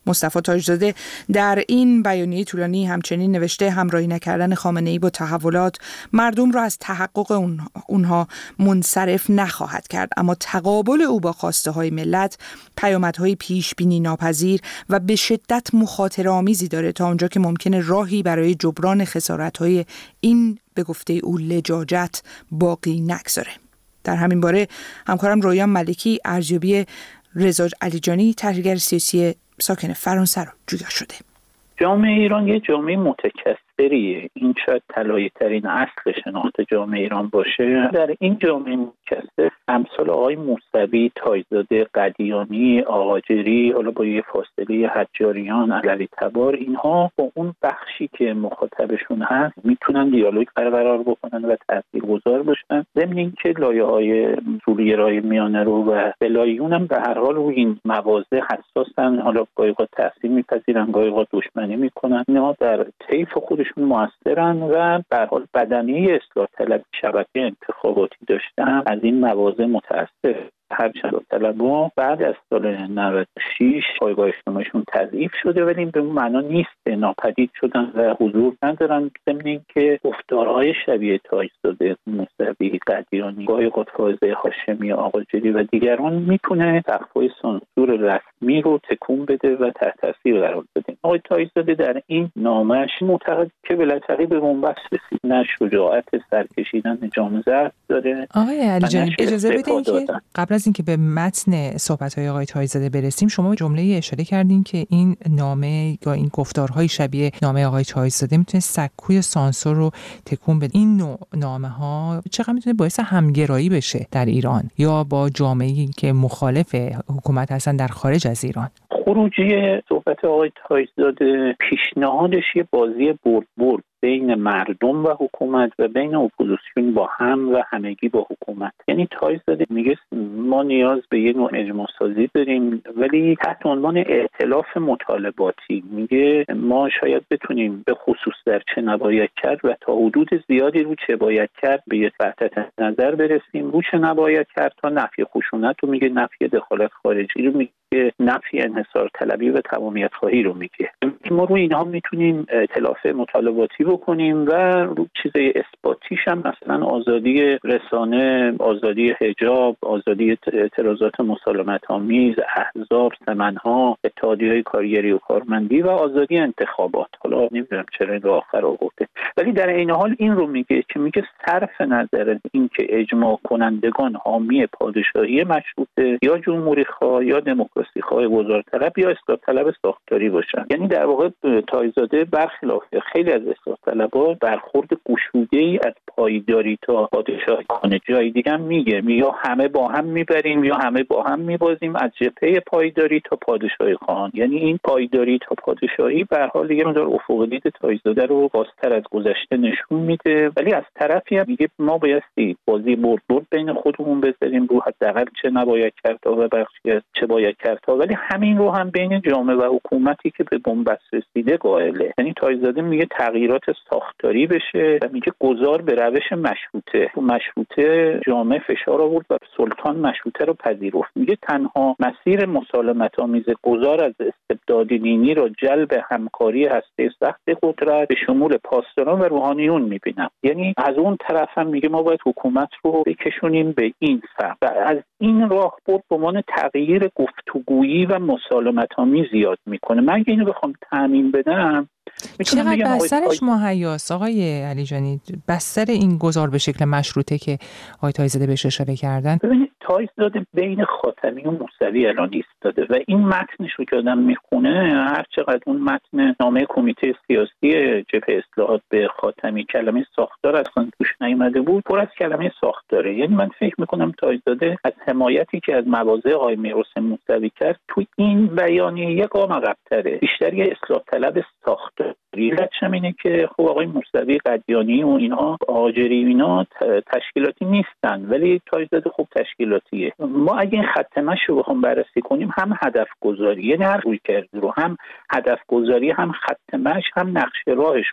مصطفی تاجزاده در این بیانیه طولانی همچنین نوشته همراهی نکردن خامنه‌ای با تحولات مردم را از تحقق اونها منصرف نخواهد کرد، اما تقابل او با خواسته های ملت پیامدهای پیش بینی ناپذیر و به شدت مخاطره‌آمیزی داره تا اونجا که ممکنه راهی برای جبران خسارت‌های این به گفته او لجاجت باقی نگذاره. در همین باره همکارم رویان ملکی ارزیابی رضا علیجانی تحلیلگر سیاسی ساکن فرانسه رو جویا شده. جامعه ایران یه جامعه متکثریه. این شاید طلایی ترین اصل شناخت جامعه ایران باشه. در این جامعه متکثر امثال آقای موسوی، تاجزاده، قدیانی، آقاجری، حالا با یه فاصله حجاریان، علوی تبار، اینها با اون بخشی که مخاطبشون هست میتونن دیالوگ برقرار بکنن و تاثیرگذار باشن. ضمن اینکه لایه‌های اصولگرای میانه رو و بلاییون هم به هر حال روی این مواضع حساسن. حالا گاهی اوقات تحصیل میپذیرن، گاهی اوقات دشمنی میکنن. اینا در طیف خودشون موثرن و به هر حال بدنه اصلاح طلب شبکه انتخاباتی داشتن از این مواضع متأثر. هرچند طلبها بعد از سال نود و شش پایگاه اجتماعیشون تضعیف شده، ولی به اون معنا نیست ناپدید شدن و حضور ندارن. ضمن اینکه گفتارهای شبیه تاجزاده، موسوی، قدیانی، گاهی اوقات فائزه هاشمی، آقاجری و دیگران میتونه سقف‌های سانسور رسمی رو تکون بده و تحت تاثیر قرار بده. آقای تاجزاده در این نامش معتقد که بلاتقی به بنبست رسید، نه شجاعت سرکشیدن جام ظرف داره. آقای علیجانی اجازه بدین که قبل از اینکه به متن صحبت‌های آقای تاجزاده برسیم، شما جمله اشاره کردین که این نامه یا این گفتارهای شبیه نامه آقای تاجزاده میتونه سکوی سانسور رو تکون بده. این نوع نامه‌ها چقدر میتونه باعث همگرایی بشه در ایران یا با جامعه‌ای که مخالف حکومت هستن در خارج از ایران؟ خروجی صحبت آقای تاجزاده پیشنهادش یه بازی برد برد بین مردم و حکومت و بین اپوزیسیون با هم و همگی با حکومت. یعنی تاجزاده میگه ما نیاز به یه نوع اجماع سازی داریم، ولی تحت عنوان ائتلاف مطالباتی. میگه ما شاید بتونیم به خصوص در چه نباید کرد و تا حدود زیادی رو چه باید کرد به یه وحدت نظر برسیم. رو چه نباید کرد تا نفی خشونت رو میگه، نفی دخالت خارجی رو میگه، نفی انحصار طلبی و تمامیت خواهی رو میگه. ما روی اینها میتونیم ائتلاف مطالباتی بکنیم و رو چیزای اثباتیش هم مثلا آزادی رسانه، آزادی حجاب، آزادی اعتراضات مسالمت آمیز، احزاب، سمنها، اتحادیه‌های کارگری و کارمندی و آزادی انتخابات. حالا نمیدونم چرا این رو آخر آورده، ولی در این حال این رو میگه که میگه صرف نظر از اینکه اجماع کنندگان حامی پادشاهی مشروطه یا جمهوری خواه یا دموکراسی خواه گذارطلب یا اصلاح طلب ساختاری باشن. یعنی در واقع تاجزاده برخلاف خیلی از اصلاح طلبها برخورد گشوده‌ای از پایداری تا پادشاهی کنه. جای دیگه میگه یا همه با هم میبریم یا همه با هم میبازیم، از جبهه پایداری تا پادشاهی خواهان. یعنی این پایداری تا پادشاهی به هر حال دیگه مدار افق دید تاجزاده رو بازتر از گذشته نشون میده، ولی از طرفی هم میگه ما بایستی بازی برد برد بین خودمون بذاریم رو حداقل چه نباید کرد تا و بخشی از چه باید کرد تا، ولی همین رو هم بین جامعه و حکومتی که به بنبست رسیده قائله. یعنی تاجزاده میگه تغییرات ساختاری بشه و میگه گذار به روش مشروطه. مشروطه جامعه فشار آورد و سلطان مشروطه رو پذیرفت. میگه تنها مسیر مسالمت آمیز گذار از استبداد دینی را جلب همکاری هسته سخت قدرت به شمول پاسداران و روحانیون میبینم. یعنی از اون طرف هم میگه ما باید حکومت رو بکشونیم به این سمت و از این راه برد به عنوان تغییر گفتگویی و مسالمت آمیز زیاد میکنه. من اگه اینو بخوام تعمین بدم، چقدر بسترش مهیاست آقای علیجانی، بستر این گذار به شکل مشروطه که آقای تاجزاده بهش اشاره کردن؟ ببینید تاجزاده بین خاتمی و موسوی الان ایستاده و این متنش رو که آدم میخونه، هر چقدر اون متن نامه کمیته سیاسی جبهه اصلاحات به خاتمی کلمه ساختار اصلا توش نیامده بود، پر از کلمه ساختاره. یعنی من فکر میکنم تاجزاده از حمایتی که از مواضع آقای میرحسین موسوی کرد تو این بیانیه یک گام عقب‌تره، بیشتر یه اصلاح طلب ساختار. ریلتش هم اینه که خب آقای موسوی، قدیانی و اینها، آجری و اینا تشکیلاتی نیستن، ولی تاجزاده خب تشکیلاتیه. ما اگه این خط مشی رو بخوام بررسی کنیم، هم هدف گذاری، یعنی هر روی کرد رو هم هدف گذاری، هم خط مشی، هم نقشه راهش رو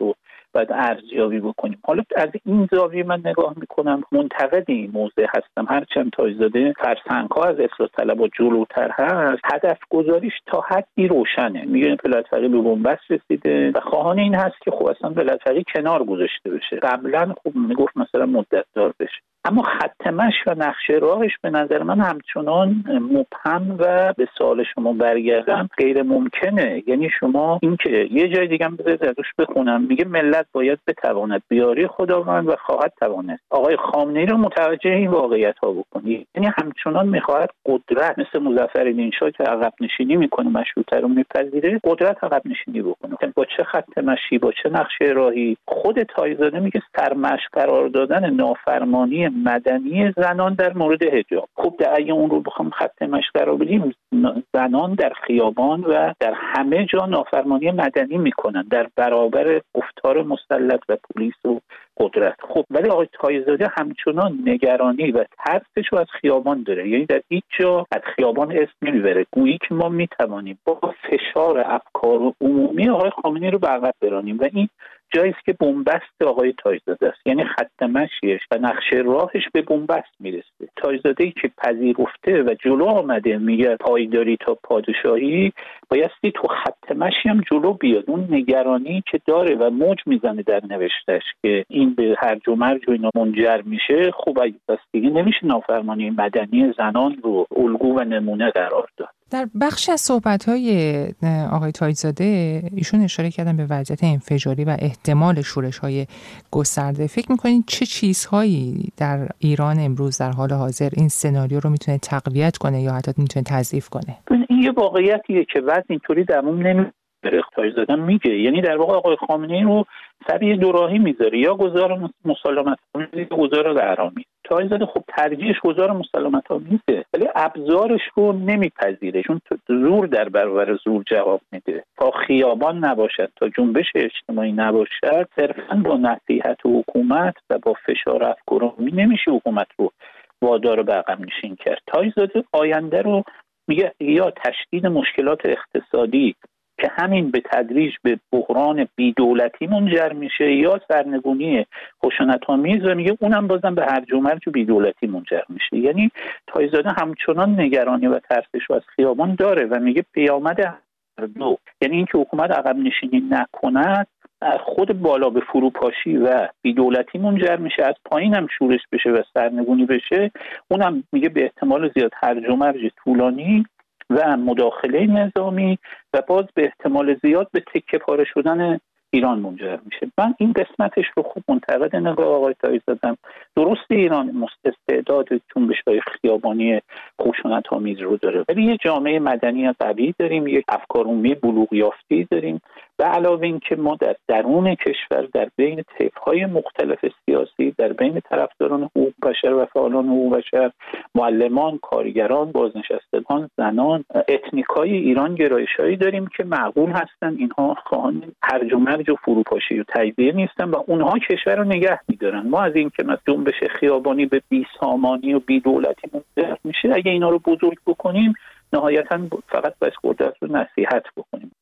باید ارزیابی بکنیم. حالا از این زاویه من نگاه میکنم، منتقد این موضوع هستم، هرچند تایزاده فرسنگ‌ها از اصلاح طلبها جلوتر هست، هدف گذاریش تا حدی روشنه. میگه ولایت فقیه به بنبست رسیده و خواهان این هست که خب اصلا ولایت فقیه کنار گذاشته بشه. قبلا خب میگفت مثلا مدت دار بشه، اما خط مشی و نقشه راهش به نظر من همچنان مبهم و به سوال شما برگردم غیر ممکنه. یعنی شما اینکه یه جای دیگه هم بذارید ازش بخونم، میگه ملت باید بتواند بیاری خداوند و خواهد توانست. آقای خامنه‌ای رو متوجه این واقعیت ها بکنید. یعنی همچنان میخواهد قدرت، مثل مظفرالدین شاه که عقب نشینی میکنه مشروطه رو میپذیره، قدرت عقب نشینی بکنه. با چه خط مشی، با چه نقشه راهی؟ خود تایزاده میگه سرمشق قرار دادن نافرمانی مدنی زنان در مورد حجاب. خب در اگه اون رو بخوام خط مشی قرار بدیم، زنان در خیابان و در همه جا نافرمانی مدنی میکنن در برابر گفتار مسلط و پلیس و قدرت. خب ولی آقای تایزاده همچنان نگرانی و ترسش رو از خیابان داره. یعنی در هیچ جا از خیابان اسم نمیبره، گویی که ما میتوانیم با فشار افکار عمومی آقای خامنه‌ای رو به عقب برانیم و این جایی است که بنبست آقای تایزاده است. یعنی خط مشیش و نقشه راهش به بنبست میرسه. تایزاده‌ای که پذیرفته و جلو آمده میگه پایداری تا پادشاهی، بایستی تو خط مشی هم جلو بیاد. اون نگرانی که داره و موج میزنه در نوشتش که این به هرج و مرج و اینا منجر میشه، خب بس دیگه نمیشه نافرمانی مدنی زنان رو الگو و نمونه قرار داد. در بخشی از صحبت‌های آقای تایزاده ایشون اشاره کردن به وضعیت انفجاری و احتمال شورش‌های گسترده. فکر می‌کنید چه چیزهایی در ایران امروز در حال حاضر این سناریو رو میتونه تقویت کنه یا حتی میتونه تضعیف کنه؟ این یه واقعیتیه که وضع اینطوری دوام نمی‌ره. تایزاده میگه، یعنی در واقع آقای خامنه‌ای رو سر یه دوراهی میذاره، یا گذار مسالمت آمیز یا گذار غرامید. تایزاده خب ترجیحش گذار مسالمت آمیزه، ولی ابزارش رو نمیپذیره، چون زور در برابر زور جواب میده. تا خیابان نباشد، تا جنبش اجتماعی نباشد، صرفاً با نصیحت حکومت و با فشار افکاری نمیشه حکومت رو وادار به عقب نشین کرد. تایزاده آینده رو میگه یا تشدید مشکلات اقتصادی که همین به تدریج به بحران بی‌دولتی منجر میشه، یا سرنگونی خشونت‌آمیز و میگه اونم بازم به هرج و مرج و بی‌دولتی منجر میشه. یعنی تایزاده همچنان نگرانی و ترسش رو از خیابان داره و میگه پیامد هر دو، یعنی اینکه حکومت عقب نشینی نکند خود بالا به فروپاشی و بی‌دولتی منجر میشه، از پایین هم شورش بشه و سرنگونی بشه، اونم میگه به احتمال زیاد هرج و مرج طولانی و مداخله نظامی و باز به احتمال زیاد به تکه پاره شدن ایران منجر میشه. من این قسمتش رو خوب منتقد نگاه آقای تایزاده. درست ایران استعداد جنبش‌های خیابانی خشونت‌آمیز رو داره، ولی یه جامعه مدنی قوی داریم، یک افکار عمومی بلوغ یافته داریم و علاوه این که ما در درون کشور در بین طیف‌های مختلف سیاسی، در بین طرفداران حقوق بشر و فعالان حقوق بشر، معلمان، کارگران، بازنشستگان، زنان، اتنیکای ایران گرایش‌هایی داریم که معقول هستن اینها خواهان هرج و مرج و فروپاشی و تجزیه نیستن و اونها کشور رو نگه می‌دارن. ما از این که مثلا جنبش خیابانی به بی‌سامانی و بی‌دولتی منجر میشه، اگه اینا رو بزرگ بکنیم نهایتاً فقط باید قدرت رو نصیحت بکنیم.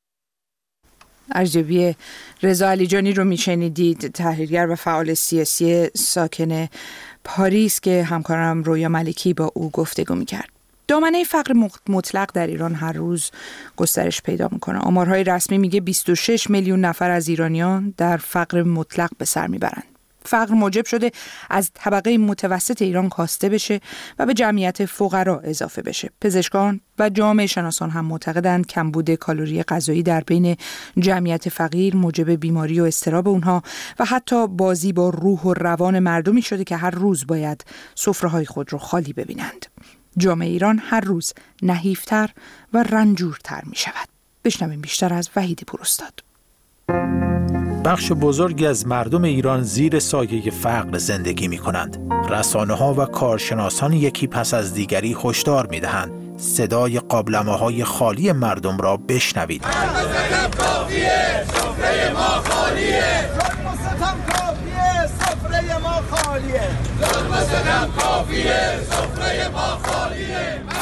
ارجبی رضا علیجانی رو میشنیدید، تحلیلگر و فعال سیاسی ساکن پاریس که همکارم رویا ملکی با او گفتگو میکرد. دامنه فقر مطلق در ایران هر روز گسترش پیدا میکنه. آمارهای رسمی میگه بیست و شش میلیون نفر از ایرانیان در فقر مطلق به سر میبرند. فقر موجب شده از طبقه متوسط ایران کاسته بشه و به جمعیت فقرا اضافه بشه. پزشکان و جامعه شناسان هم معتقدند کمبود کالری غذایی در بین جمعیت فقیر موجب بیماری و اضطراب اونها و حتی بازی با روح و روان مردمی شده که هر روز باید سفره‌های خود رو خالی ببینند. جامعه ایران هر روز نحیفتر و رنجورتر می شود. بشنویم بیشتر از وحید پوراستاد. بخش بزرگی از مردم ایران زیر سایه فقر زندگی می کنند. رسانه‌ها و کارشناسان یکی پس از دیگری هشدار می دهند. صدای قابلمه‌های خالی مردم را بشنوید.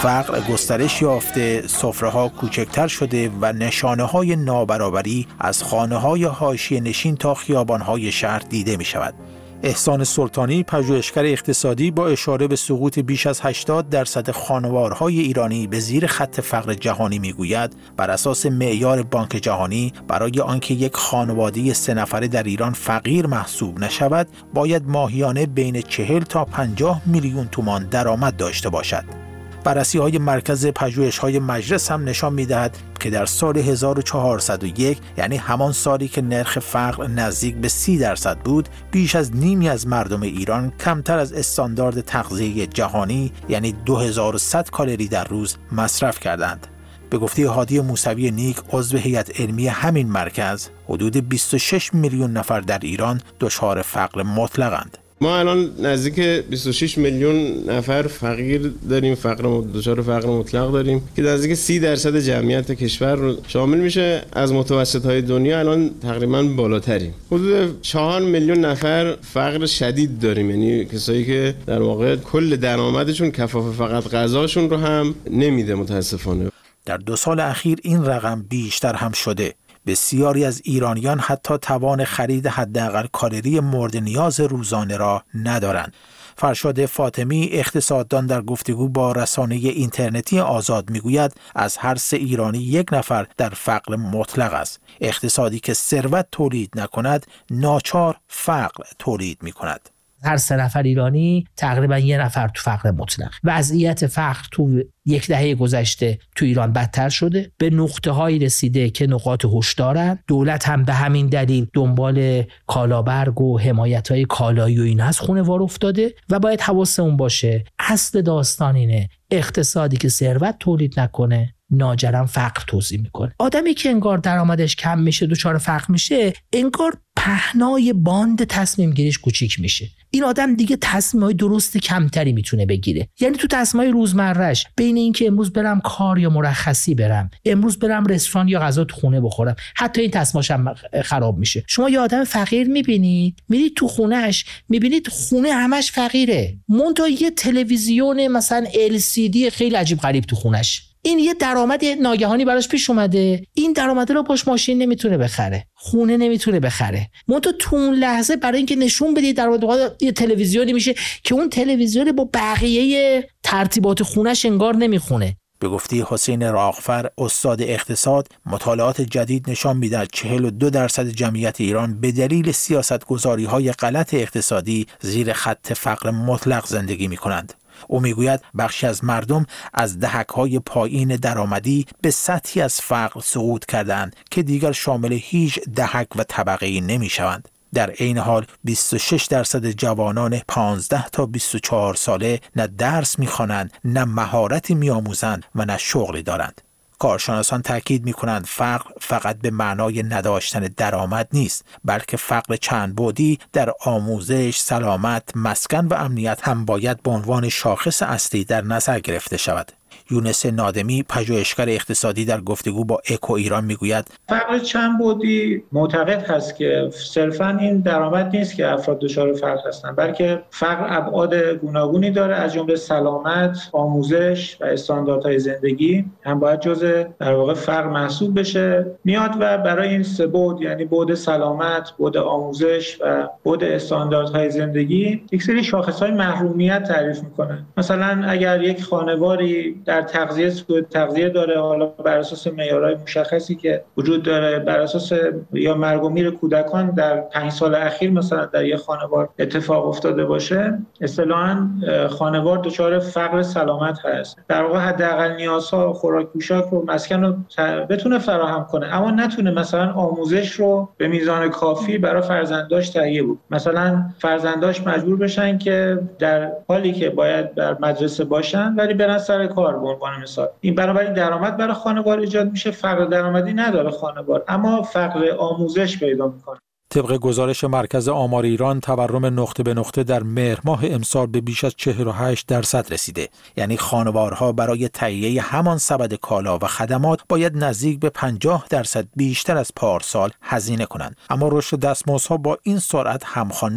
فقر گسترش یافته، سفره‌ها کوچکتر شده و نشانه‌های نابرابری از خانه‌های حاشیه نشین تا خیابان‌های شهر دیده می‌شود. احسان سلطانی، پژوهشگر اقتصادی، با اشاره به سقوط بیش از هشتاد درصد خانوارهای ایرانی به زیر خط فقر جهانی میگوید بر اساس معیار بانک جهانی برای آنکه یک خانواده سه نفره در ایران فقیر محسوب نشود باید ماهیانه بین چهل تا پنجاه میلیون تومان درآمد داشته باشد. بررسی‌های مرکز پژوهش‌های مجلس هم نشان می‌دهد که در سال هزار و چهارصد و یک، یعنی همان سالی که نرخ فقر نزدیک به سی درصد بود، بیش از نیمی از مردم ایران کمتر از استاندارد تغذیه جهانی، یعنی دو هزار و صد کالری در روز مصرف کردند. به گفته هادی موسوی نیک، عضو هیئت علمی همین مرکز، حدود بیست و شش میلیون نفر در ایران دچار فقر مطلق‌اند. ما الان نزدیک بیست و شش میلیون نفر فقیر داریم، فقر دچار فقر مطلق داریم که نزدیک سی درصد جمعیت کشور رو شامل میشه. از متوسط‌های دنیا الان تقریبا بالاتریم. حدود چهار میلیون نفر فقر شدید داریم، یعنی کسایی که در واقع کل درآمدشون کفاف فقط غذاشون رو هم نمیده متاسفانه. در دو سال اخیر این رقم بیشتر هم شده. بسیاری از ایرانیان حتی توان خرید حداقل کالری مورد نیاز روزانه را ندارند. فرشاد فاطمی، اقتصاددان، در گفتگو با رسانه اینترنتی آزاد میگوید از هر سه ایرانی یک نفر در فقر مطلق است. اقتصادی که ثروت تولید نکند ناچار فقر تولید میکند. هر سه نفر ایرانی تقریبا یه نفر تو فقر مطلق. وضعیت فقر تو یک دهه گذشته تو ایران بدتر شده، به نقطه هایی رسیده که نقاط هشدارن. دولت هم به همین دلیل دنبال کالابرگ و حمایت های کالایی و این از خونه وار افتاده و باید حواسمون باشه اصل داستان اینه اقتصادی که ثروت تولید نکنه ناجرم فقر توزیع میکنه. آدمی که انگار درآمدش کم میشه دچار فقر میشه، انگار پهنای باند تصمیم گیریش کوچیک میشه. این آدم دیگه تصمیمای درست کمتری میتونه بگیره. یعنی تو تصمیمای روزمرهش بین اینکه امروز برم کار یا مرخصی برم، امروز برم رستوران یا غذا تو خونه بخورم، حتی این تصمیماش هم خراب میشه. شما یه آدم فقیر میبینید، میرید تو خونهش میبینید خونه همش فقیره، منتها یه تلویزیون مثلا ال سی دی خیلی عجیب غریب تو خونش. این یه درآمد ناگهانی براش پیش اومده، این درآمد رو باش ماشین نمیتونه بخره، خونه نمیتونه بخره. منتها تو اون لحظه برای اینکه نشون بدی درآمد یه تلویزیونی میشه که اون تلویزیون با بقیه ترتیبات خونش انگار نمیخونه. به گفته حسین راغفر، استاد اقتصاد، مطالعات جدید نشان می‌دهد چهل و دو درصد جمعیت ایران به دلیل سیاست‌گذاری‌های غلط اقتصادی زیر خط فقر مطلق زندگی می‌کنند. او میگوید بخشی از مردم از دهک‌های پایین درآمدی به سطحی از فقر صعود کردند که دیگر شامل هیچ دهک و طبقه‌ای نمی‌شوند. در عین حال بیست و شش درصد جوانان پانزده تا بیست و چهار ساله نه درس می‌خوانند، نه مهارتی می‌آموزند و نه شغلی دارند. کارشناسان تاکید می‌کنند فقر فقط به معنای نداشتن درآمد نیست، بلکه فقر چند بعدی در آموزش، سلامت، مسکن و امنیت هم باید به عنوان شاخص اصلی در نظر گرفته شود. یونس نادمی، پژوهشگر اقتصادی، در گفتگو با اکو ایران میگوید فقر چند بعدی معتقد هست که صرفاً این درآمد نیست که افراد دچار فقر هستند، بلکه فقر ابعاد گوناگونی داره، از جمله سلامت، آموزش و استانداردهای زندگی هم باید جزء در واقع فقر محسوب بشه. میاد و برای این سه بعد، یعنی بعد سلامت، بعد آموزش و بعد استانداردهای زندگی، یک سری شاخصهای محرومیت تعریف میکنه. مثلا اگر یک خانواری در تغذیه سوء تغذیه داره، حالا بر اساس معیارهای مشخصی که وجود داره، بر اساس یا مرگ و میر کودکان در پنج سال اخیر مثلا در یک خانوار اتفاق افتاده باشه، اصطلاحاً خانوار دچار فقر سلامت هست. در واقع حداقل نیازها، خوراک، پوشاک و مسکن رو بتونه فراهم کنه، اما نتونه مثلا آموزش رو به میزان کافی برای فرزنداش تهیه بود. مثلا فرزنداش مجبور بشن که در حالی که باید در مدرسه باشن ولی برن سر کار. به عنوان مثال این بنابراین درآمد برای خانوار ایجاد میشه، فقر درآمدی نداره خانوار، اما فقر آموزش پیدا میکنه. طبق گزارش مرکز آمار ایران، تورم نقطه به نقطه در مهر ماه امسال به بیش از چهل و هشت درصد رسیده. یعنی خانوارها برای تهیه همان سبد کالا و خدمات باید نزدیک به پنجاه درصد بیشتر از پارسال هزینه کنند. اما رشد دستمزدها با این سرعت همخوان نیست.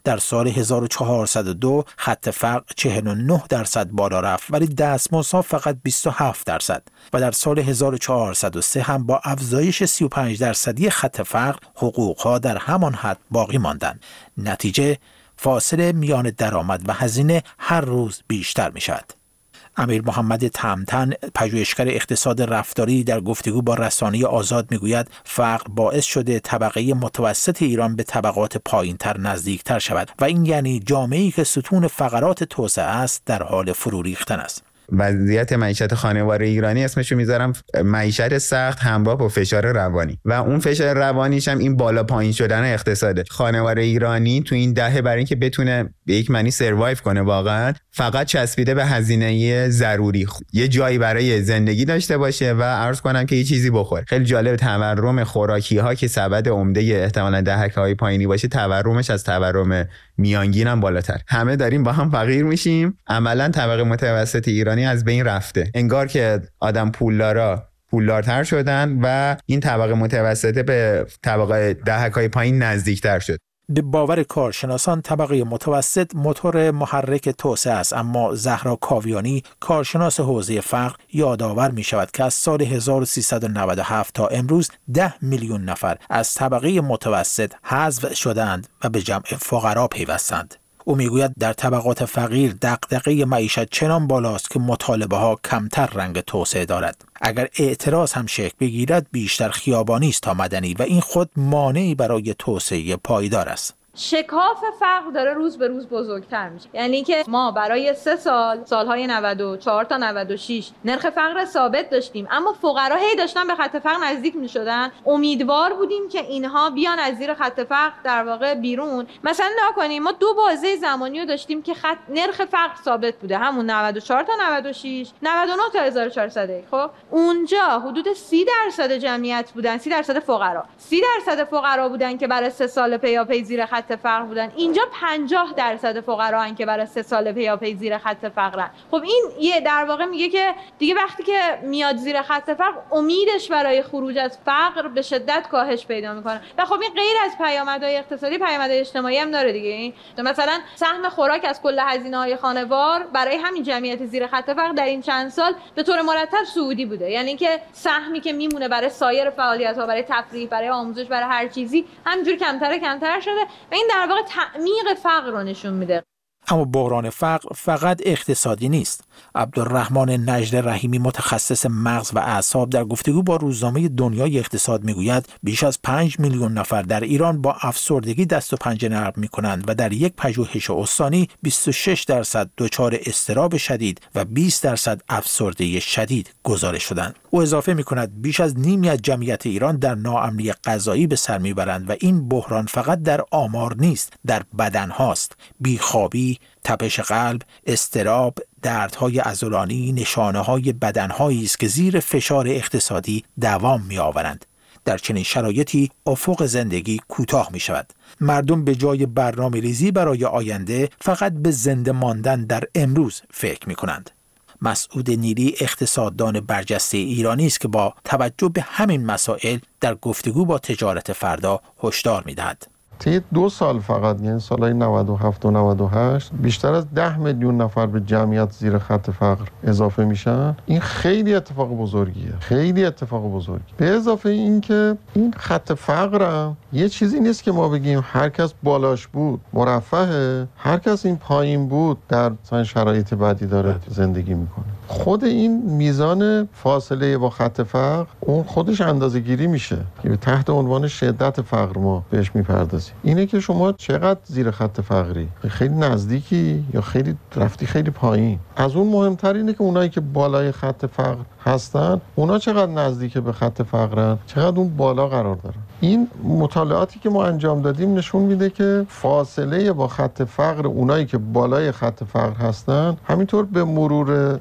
در سال هزار و چهارصد و دو خط فقر چهل و نه درصد بالا رفت ولی دستمزدها فقط بیست و هفت درصد و در سال هزار و چهارصد و سه هم با افزایش سی و پنج درصدی خط فقر حقوقها در همان حد باقی ماندند. نتیجه فاصله میان درآمد و هزینه هر روز بیشتر می شود. امیر محمد تمتن، پژوهشگر اقتصاد رفتاری، در گفتگو با رسانه آزاد میگوید فقر باعث شده طبقه متوسط ایران به طبقات پایینتر نزدیکتر شود و این یعنی جامعه‌ای که ستون فقرات توسعه است در حال فرو ریختن است. وضعیت معیشت خانوار ایرانی اسمشو میذارم معیشت سخت همراه با فشار روانی و اون فشار روانیش هم این بالا پایین شدن اقتصاده. خانوار ایرانی تو این دهه برای اینکه بتونه به یک معنی سروایو کنه واقعا فقط چسبیده به هزینه ضروری، یه جایی برای زندگی داشته باشه و عرض کنم که یه چیزی بخوره. خیلی جالب تورم خوراکی ها که سبد عمده احتمالاً دهک‌های پایینی باشه، تورمش از تورم میانگین هم بالاتر. همه داریم با هم فقیر میشیم. عملاً طبقه متوسط ایرانی از بین رفته. انگار که آدم پولدارا پولدارتر شدن و این طبقه متوسطه به طبقه دهک‌های پایین نزدیکتر شد. به باور کارشناسان طبقه متوسط موتور محرک توسعه است، اما زهرا کاویانی کارشناس حوزه فقر یادآور می شود که از سال هزار و سیصد و نود و هفت تا امروز ده میلیون نفر از طبقه متوسط حذف شدند و به جمع فقرا پیوستند. او میگوید در طبقات فقیر دغدغه معیشت چنان بالاست که مطالبه ها کمتر رنگ توسعه دارد. اگر اعتراض هم شکل بگیرد بیشتر خیابانی است تا مدنی و این خود مانعی برای توسعه پایدار است. شکاف فقر داره روز به روز بزرگتر میشه. یعنی که ما برای سه سال سالهای نود و چهار تا نود و شش نرخ فقر ثابت داشتیم، اما فقرا هی داشتن به خط فقر نزدیک میشدن. امیدوار بودیم که اینها بیان از زیر خط فقر در واقع بیرون. مثلا نگاه کنیم ما دو بازه زمانی رو داشتیم که خط نرخ فقر ثابت بوده، همون نود و چهار تا نود و شش، نود و نه تا هزار و چهارصد. خب اونجا حدود سی درصد جمعیت بودن، سی درصد فقرا سی درصد فقرا بودن که برای سه سال پیاپی زیر خط فقر بودن. اینجا پنجاه درصد فقرا هستن که برای سه سال پیاپی زیر خط فقرن. خب این یه در واقع میگه که دیگه وقتی که میاد زیر خط فقر امیدش برای خروج از فقر به شدت کاهش پیدا میکنه و خب این غیر از پیامدهای اقتصادی پیامدهای اجتماعی هم داره دیگه. این مثلا سهم خوراک از کل هزینه‌های خانوار برای همین جمعیت زیر خط فقر در این چند سال به طور مرتب صعودی بوده، یعنی که سهمی که میمونه برای سایر فعالیت‌ها، برای تفریح، برای آموزش، برای هر چیزی همینجور کمتر کمتر شده و این در واقع تعمیق فقر رو نشون میده. اما بحران فقر فقط اقتصادی نیست. عبدالرحمن نجد رحیمی، متخصص مغز و اعصاب، در گفتگو با روزنامه دنیای اقتصاد میگوید بیش از پنج میلیون نفر در ایران با افسردگی دست و پنجه نرم میکنند و در یک پژوهش استانی بیست و شش درصد دچار اضطراب شدید و بیست درصد افسردگی شدید گزارش شدند. او اضافه میکند بیش از نیمی از جمعیت ایران در ناامنی غذایی به سر میبرند و این بحران فقط در آمار نیست، در بدن هاست. بیخوابی، تپش قلب، اضطراب، دردهای عضلانی نشانه‌های بدنهایی است که زیر فشار اقتصادی دوام می‌آورند. در چنین شرایطی افق زندگی کوتاه می شود. مردم به جای برنامه ریزی برای آینده فقط به زنده ماندن در امروز فکر می کنند. مسعود نیلی، اقتصاددان برجسته ایرانی است که با توجه به همین مسائل در گفتگو با تجارت فردا هشدار می دهد. طی دو سال فقط، یعنی سالهای نود و هفت و نود و هشت، بیشتر از ده میلیون نفر به جمعیت زیر خط فقر اضافه میشن. این خیلی اتفاق بزرگیه، خیلی اتفاق بزرگی. به اضافه این که این خط فقر هم یه چیزی نیست که ما بگیم هر کس بالاش بود مرفهه، هر کس این پایین بود در شرایط بدی داره زندگی میکنه. خود این میزان فاصله با خط فقر اون خودش اندازه‌گیری میشه که تحت عنوان شدت فقر ما بهش میپردازیم. اینه که شما چقدر زیر خط فقری، خیلی نزدیکی یا خیلی رفتی خیلی پایین. از اون مهمتر اینه که اونایی که بالای خط فقر هستن اونا چقدر نزدیک به خط فقرن، چقدر اون بالا قرار دارن. این مطالعاتی که ما انجام دادیم نشون میده که فاصله با خط فقر اونایی که بالای خط فقر هستن همینطور به مرور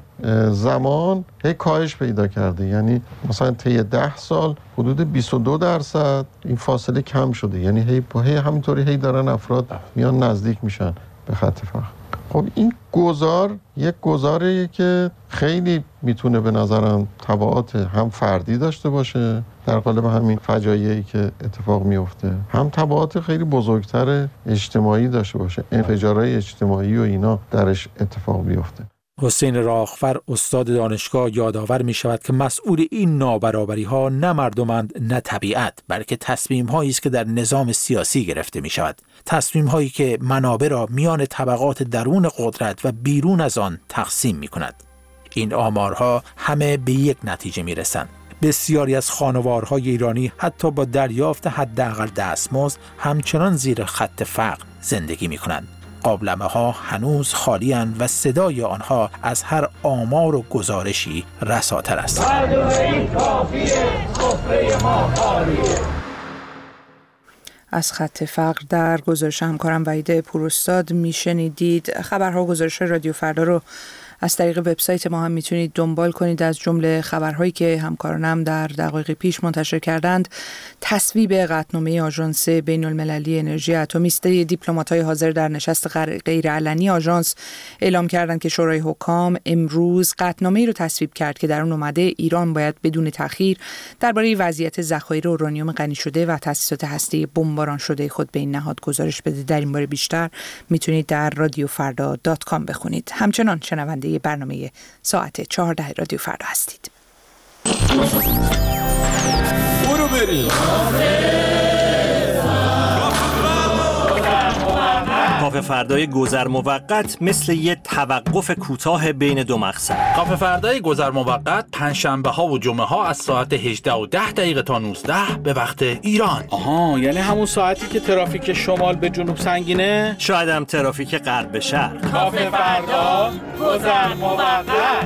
زمان هی کاهش پیدا کرده. یعنی مثلا طی ده سال حدود بیست و دو درصد این فاصله کم شده. یعنی هی هی همینطوری هی دارن افراد میان نزدیک میشن به خط فقر. خب خب این گذار یک گذاریه که خیلی میتونه به نظرم تبعات هم فردی داشته باشه در قالب همین فجایعی که اتفاق میفته، هم تبعات خیلی بزرگتر اجتماعی داشته باشه، انفجارهای اجتماعی و اینا درش اتفاق بیفته. حسین راغفر استاد دانشگاه یادآور می شود که مسئول این نابرابری ها نه مردمند نه طبیعت، بلکه تصمیم هایی است که در نظام سیاسی گرفته می شود، تصمیم هایی که منابع را میان طبقات درون قدرت و بیرون از آن تقسیم می کند. این آمارها همه به یک نتیجه می رسند. بسیاری از خانوارهای ایرانی حتی با دریافت حداقل دستمزد همچنان زیر خط فقر زندگی می کنند. قابلمه ها هنوز خالی اند و صدای آنها از هر آمار و گزارشی رساتر است. از خط فقر در گزارش همکارم وحید پوراستاد میشنیدید. خبرها و گزارش رادیو فردا رو از طریق وبسایت ما هم میتونید دنبال کنید. از جمله خبرهایی که همکارانم در دقایق پیش منتشر کردند، تصویب قطعنامه آژانس بین المللی انرژی اتمی است. دیپلمات‌های حاضر در نشست غیرعلنی آژانس اعلام کردند که شورای حکام امروز قطعنامه‌ای رو تصویب کرد که در اون اومده ایران باید بدون تأخیر درباره وضعیت ذخایر اورانیوم غنی شده و تأسیسات هسته‌ای بمباران شده خود به این نهاد گزارش بده. در این باره بیشتر میتونید در رادیو فردا دات کام بخونید. همچنان شنونده برنامه ساعت چهارده رادیو فردا هستید. برو بریم. کافه فردای گذر موقت مثل یه توقف کوتاه بین دو مقصد. کافه فردای گذر موقت پنجشنبه ها و جمعه ها از ساعت هجده و ده دقیقه تا نوزده به وقت ایران. آها، یعنی همون ساعتی که ترافیک شمال به جنوب سنگینه؟ شاید هم ترافیک غرب به شرق. کافه فردا گذر موقت.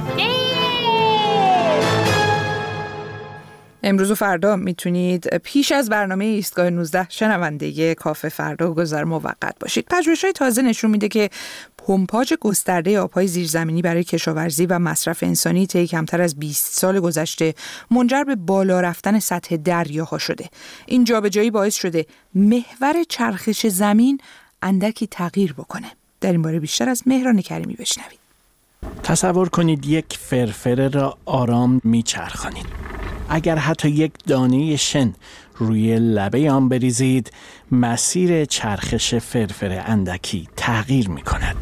امروز و فردا میتونید پیش از برنامه ایستگاه نوزده شنونده کافه فردا و گذر موقت باشید. پژوهش‌های تازه نشون میده که پمپاژ گسترده آب‌های زیرزمینی برای کشاورزی و مصرف انسانی طی کمتر از بیست سال گذشته منجر به بالا رفتن سطح دریاها شده. این جابجایی باعث شده محور چرخش زمین اندکی تغییر بکنه. در این باره بیشتر از مهران کریمی بشنوید. تصور کنید یک فرفره را آرام میچرخانید. اگر حتی یک دانه شن روی لبه آن بریزید، مسیر چرخش فرفره اندکی تغییر می کند.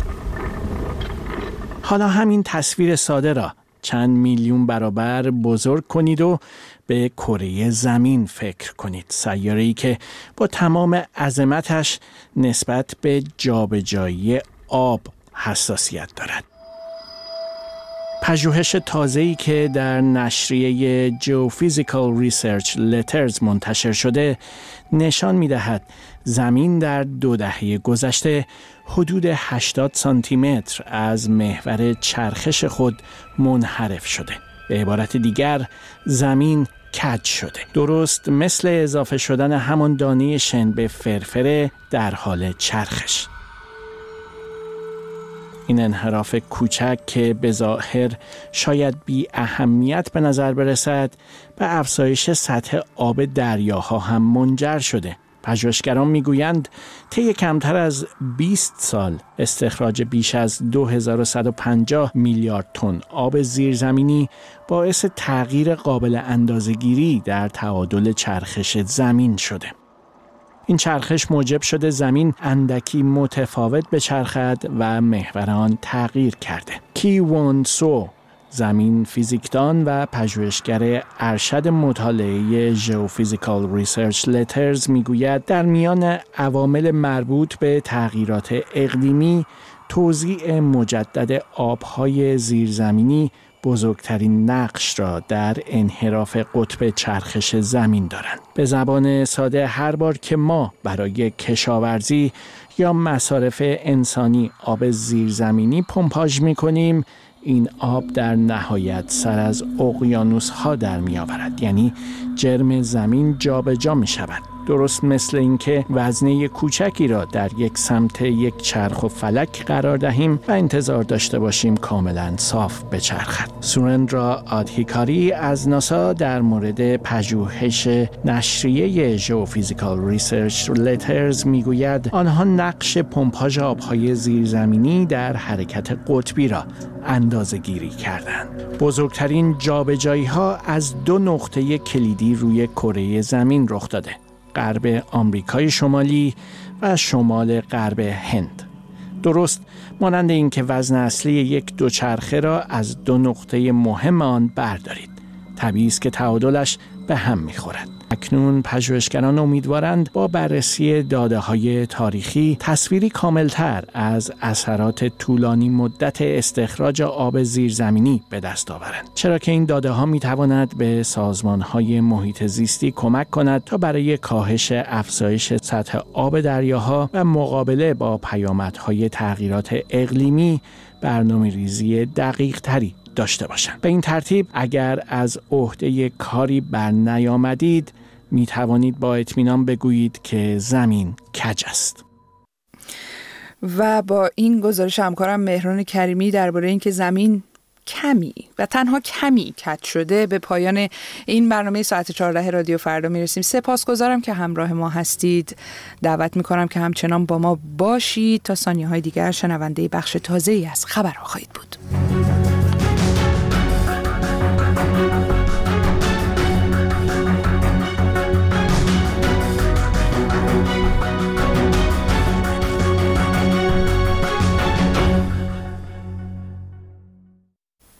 حالا همین تصویر ساده را چند میلیون برابر بزرگ کنید و به کره زمین فکر کنید. سیاره‌ای که با تمام عظمتش نسبت به جابجایی آب حساسیت دارد. پژوهش تازه‌ای که در نشریه Geophysical Research Letters منتشر شده نشان می‌دهد زمین در دو دهه گذشته حدود هشتاد سانتی متر از محور چرخش خود منحرف شده. به عبارت دیگر زمین کج شده. درست مثل اضافه شدن همان دانه شن به فرفره در حال چرخش. این انحراف کوچک که به ظاهر شاید بی اهمیت به نظر برسد، به افزایش سطح آب دریاها هم منجر شده. پژوهشگران میگویند طی کمتر از بیست سال استخراج بیش از دو هزار و صد و پنجاه میلیارد تن آب زیرزمینی باعث تغییر قابل اندازه‌گیری در تعادل چرخش زمین شده. این چرخش موجب شده زمین اندکی متفاوت بچرخد و محور آن تغییر کرده. کی وون سو، زمین فیزیکدان و پژوهشگر ارشد مطالعه Geophysical Research Letters میگوید در میان عوامل مربوط به تغییرات اقلیمی، توزیع مجدد آبهای زیرزمینی بزرگترین نقش را در انحراف قطب چرخش زمین دارند. به زبان ساده، هر بار که ما برای کشاورزی یا مصارف انسانی آب زیرزمینی پمپاژ می‌کنیم، این آب در نهایت سر از اقیانوس‌ها در می‌آورد، یعنی جرم زمین جابجا می‌شود. درست مثل اینکه وزنه کوچکی را در یک سمت یک چرخ و فلک قرار دهیم و انتظار داشته باشیم کاملا صاف بچرخد. سورندرا آدهیکاری از ناسا در مورد پژوهش نشریه ژئوفیزیکال ریسرچ لترز میگوید آنها نقش پمپاژ آبهای زیرزمینی در حرکت قطبی را اندازه گیری کردند. بزرگترین جابجایی ها از دو نقطه کلیدی روی کره زمین رخ داده: غرب آمریکای شمالی و شمال غرب هند. درست مانند اینکه وزن اصلی یک دوچرخه را از دو نقطه مهم آن بردارید. طبیعی است که تعادلش به هم می‌خورد. اکنون پژوهشگران امیدوارند با بررسی داده‌های تاریخی تصویری کاملتر از اثرات طولانی مدت استخراج آب زیرزمینی به دست آورند، چرا که این داده‌ها می‌تواند به سازمان‌های محیط زیستی کمک کند تا برای کاهش افزایش سطح آب دریاها و مقابله با پیامدهای تغییرات اقلیمی برنامه‌ریزی دقیق‌تری داشته باشند. به این ترتیب اگر از عهده کاری بر نیامدید می توانید با اطمینان بگویید که زمین کج است. و با این گزارش همکارم مهران کریمی درباره اینکه زمین کمی و تنها کمی کج شده به پایان این برنامه ساعت چهارده رادیو فردا میرسیم. سپاسگزارم که همراه ما هستید. دعوت میکنم که همچنان با ما باشید تا ثانیه‌های دیگر شنونده بخش تازه‌ای از خبرها خواهید بود.